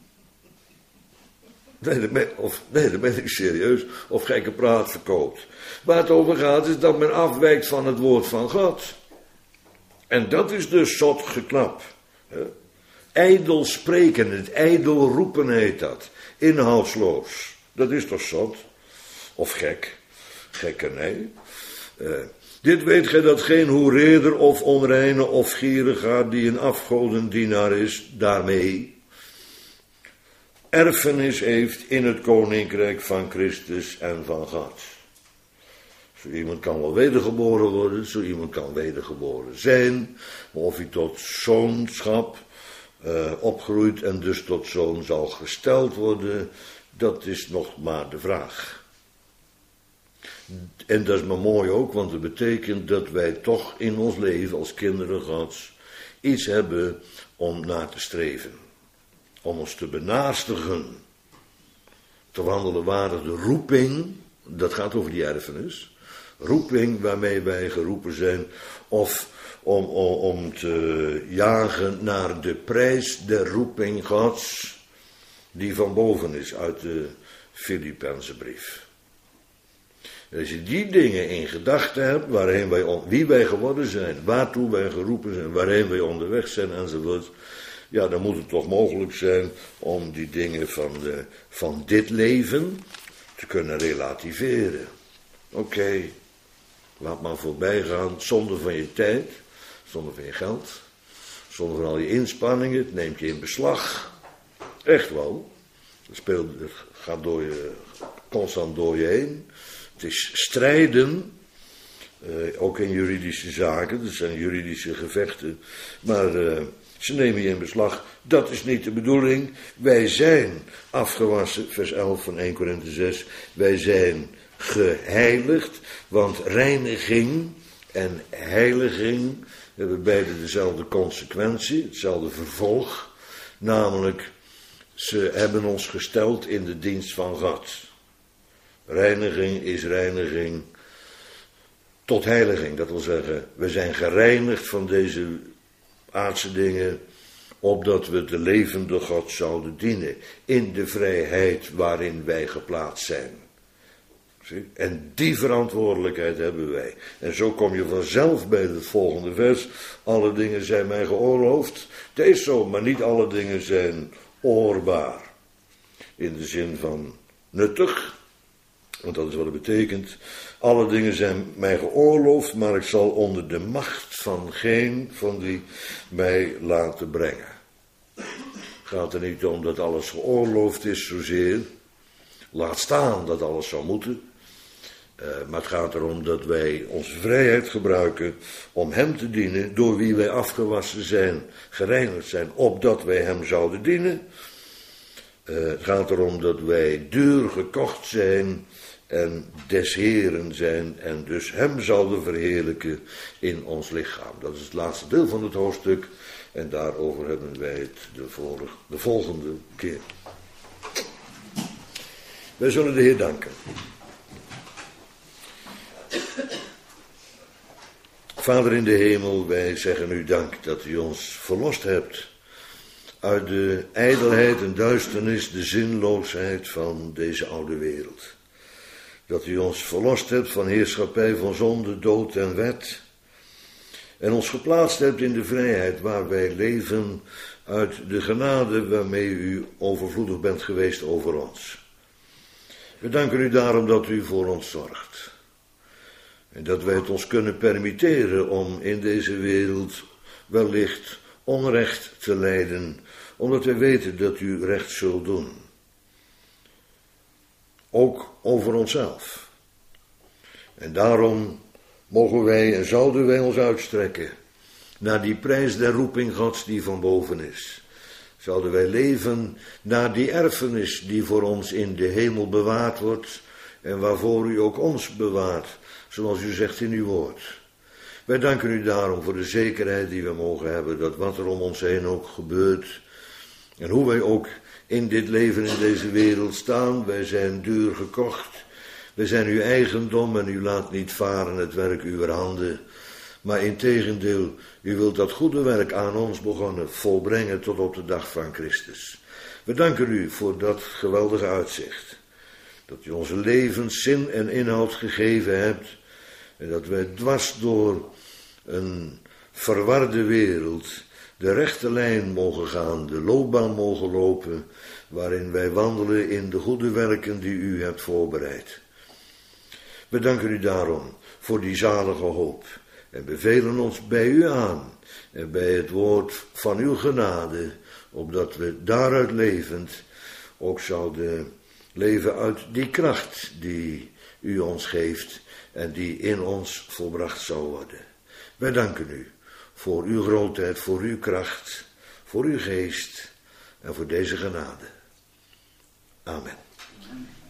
Nee, dat ben ik serieus. Of gekke praat verkoopt. Waar het over gaat is dat men afwijkt van het woord van God. En dat is dus zot geklap. Ijdel spreken, het ijdel roepen heet dat. Inhoudsloos. Dat is toch zot? Of gek. Gekkernij. Dit weet gij dat geen hoereerder of onreine of gierigaard die een afgodendienaar is, daarmee erfenis heeft in het koninkrijk van Christus en van God. Zo iemand kan wel wedergeboren worden, zo iemand kan wedergeboren zijn, maar of hij tot zoonschap opgroeit en dus tot zoon zal gesteld worden, dat is nog maar de vraag. En dat is maar mooi ook, want het betekent dat wij toch in ons leven als kinderen Gods iets hebben om naar te streven. Om ons te benaastigen, te wandelen waardig de roeping, dat gaat over die erfenis, roeping waarmee wij geroepen zijn, of om te jagen naar de prijs der roeping Gods, die van boven is uit de Filippense brief. En als je die dingen in gedachten hebt, wie wij geworden zijn, waartoe wij geroepen zijn, waarheen wij onderweg zijn enzovoort, ja, dan moet het toch mogelijk zijn om die dingen van dit leven te kunnen relativeren. Oké, laat maar voorbij gaan, zonder van je tijd, zonder van je geld, zonder van al je inspanningen, het neemt je in beslag. Echt wel. Het gaat constant door je heen. Het is strijden, ook in juridische zaken, dat zijn juridische gevechten, maar ze nemen je in beslag. Dat is niet de bedoeling. Wij zijn afgewassen, vers 11 van 1 Korinthe 6, wij zijn geheiligd, want reiniging en heiliging hebben beide dezelfde consequentie, hetzelfde vervolg, namelijk ze hebben ons gesteld in de dienst van God. Reiniging is reiniging tot heiliging, dat wil zeggen, we zijn gereinigd van deze aardse dingen, opdat we de levende God zouden dienen, in de vrijheid waarin wij geplaatst zijn. En die verantwoordelijkheid hebben wij. En zo kom je vanzelf bij het volgende vers. Alle dingen zijn mij geoorloofd. Het is zo, maar niet alle dingen zijn oorbaar. In de zin van nuttig. Want dat is wat het betekent. Alle dingen zijn mij geoorloofd, maar ik zal onder de macht van geen van die mij laten brengen. Het gaat er niet om dat alles geoorloofd is zozeer. Laat staan dat alles zou moeten. Maar het gaat erom dat wij onze vrijheid gebruiken om hem te dienen, door wie wij afgewassen zijn, gereinigd zijn, opdat wij hem zouden dienen. Het gaat erom dat wij duur gekocht zijn en des Heren zijn en dus hem zouden verheerlijken in ons lichaam. Dat is het laatste deel van het hoofdstuk en daarover hebben wij het de volgende keer. Wij zullen de Heer danken. Vader in de hemel, wij zeggen u dank dat u ons verlost hebt uit de ijdelheid en duisternis, de zinloosheid van deze oude wereld. Dat u ons verlost hebt van heerschappij van zonde, dood en wet. En ons geplaatst hebt in de vrijheid waar wij leven uit de genade waarmee u overvloedig bent geweest over ons. We danken u daarom dat u voor ons zorgt. En dat wij het ons kunnen permitteren om in deze wereld wellicht onrecht te lijden, omdat wij weten dat u recht zult doen. Ook over onszelf. En daarom mogen wij en zouden wij ons uitstrekken naar die prijs der roeping Gods die van boven is. Zouden wij leven naar die erfenis die voor ons in de hemel bewaard wordt en waarvoor u ook ons bewaart, zoals u zegt in uw woord. Wij danken u daarom voor de zekerheid die we mogen hebben, dat wat er om ons heen ook gebeurt en hoe wij ook in dit leven, in deze wereld staan, wij zijn duur gekocht, wij zijn uw eigendom en u laat niet varen het werk uw handen, maar integendeel, u wilt dat goede werk aan ons begonnen volbrengen tot op de dag van Christus. We danken u voor dat geweldige uitzicht, dat u onze levens zin en inhoud gegeven hebt en dat wij dwars door een verwarde wereld de rechte lijn mogen gaan, de loopbaan mogen lopen, waarin wij wandelen in de goede werken die u hebt voorbereid. We danken u daarom voor die zalige hoop en bevelen ons bij u aan en bij het woord van uw genade, opdat we daaruit levend ook zouden leven uit die kracht die u ons geeft en die in ons volbracht zal worden. Wij danken u voor uw grootheid, voor uw kracht, voor uw geest en voor deze genade. Amen.